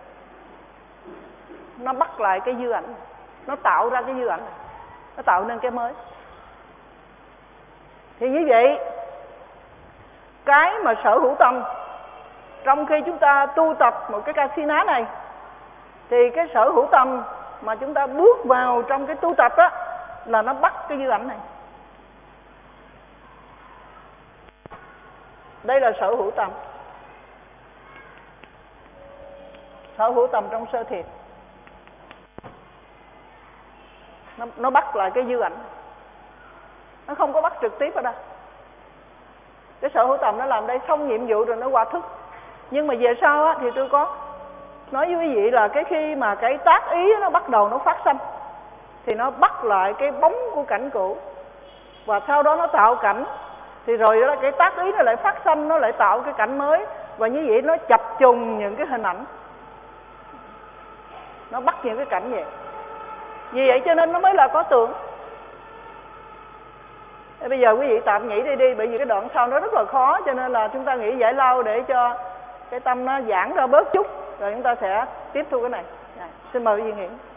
Nó bắt lại cái dư ảnh, nó tạo ra cái dư ảnh này, nó tạo nên cái mới. Thì như vậy, cái mà sở hữu tâm, trong khi chúng ta tu tập một cái Kasina này, thì cái sở hữu tâm mà chúng ta bước vào trong cái tu tập á, là nó bắt cái dư ảnh này. Đây là sở hữu tâm. Sở hữu tâm trong sơ thiền, nó bắt lại cái dư ảnh, nó không có bắt trực tiếp ở đây. Cái sở hữu tầm nó làm đây xong nhiệm vụ rồi nó qua thức. Nhưng mà về sau á, thì tôi có nói với quý vị là cái khi mà cái tác ý nó bắt đầu nó phát sinh, thì nó bắt lại cái bóng của cảnh cũ, và sau đó nó tạo cảnh, thì rồi đó cái tác ý nó lại phát sanh, nó lại tạo cái cảnh mới, và như vậy nó chập trùng những cái hình ảnh, nó bắt những cái cảnh vậy. Vì vậy cho nên nó mới là có tưởng. Thế bây giờ quý vị tạm nghĩ đi, bởi vì cái đoạn sau nó rất là khó, cho nên là chúng ta nghĩ giải lao để cho cái tâm nó giãn ra bớt chút, rồi chúng ta sẽ tiếp thu cái này. Xin mời quý vị nghĩ.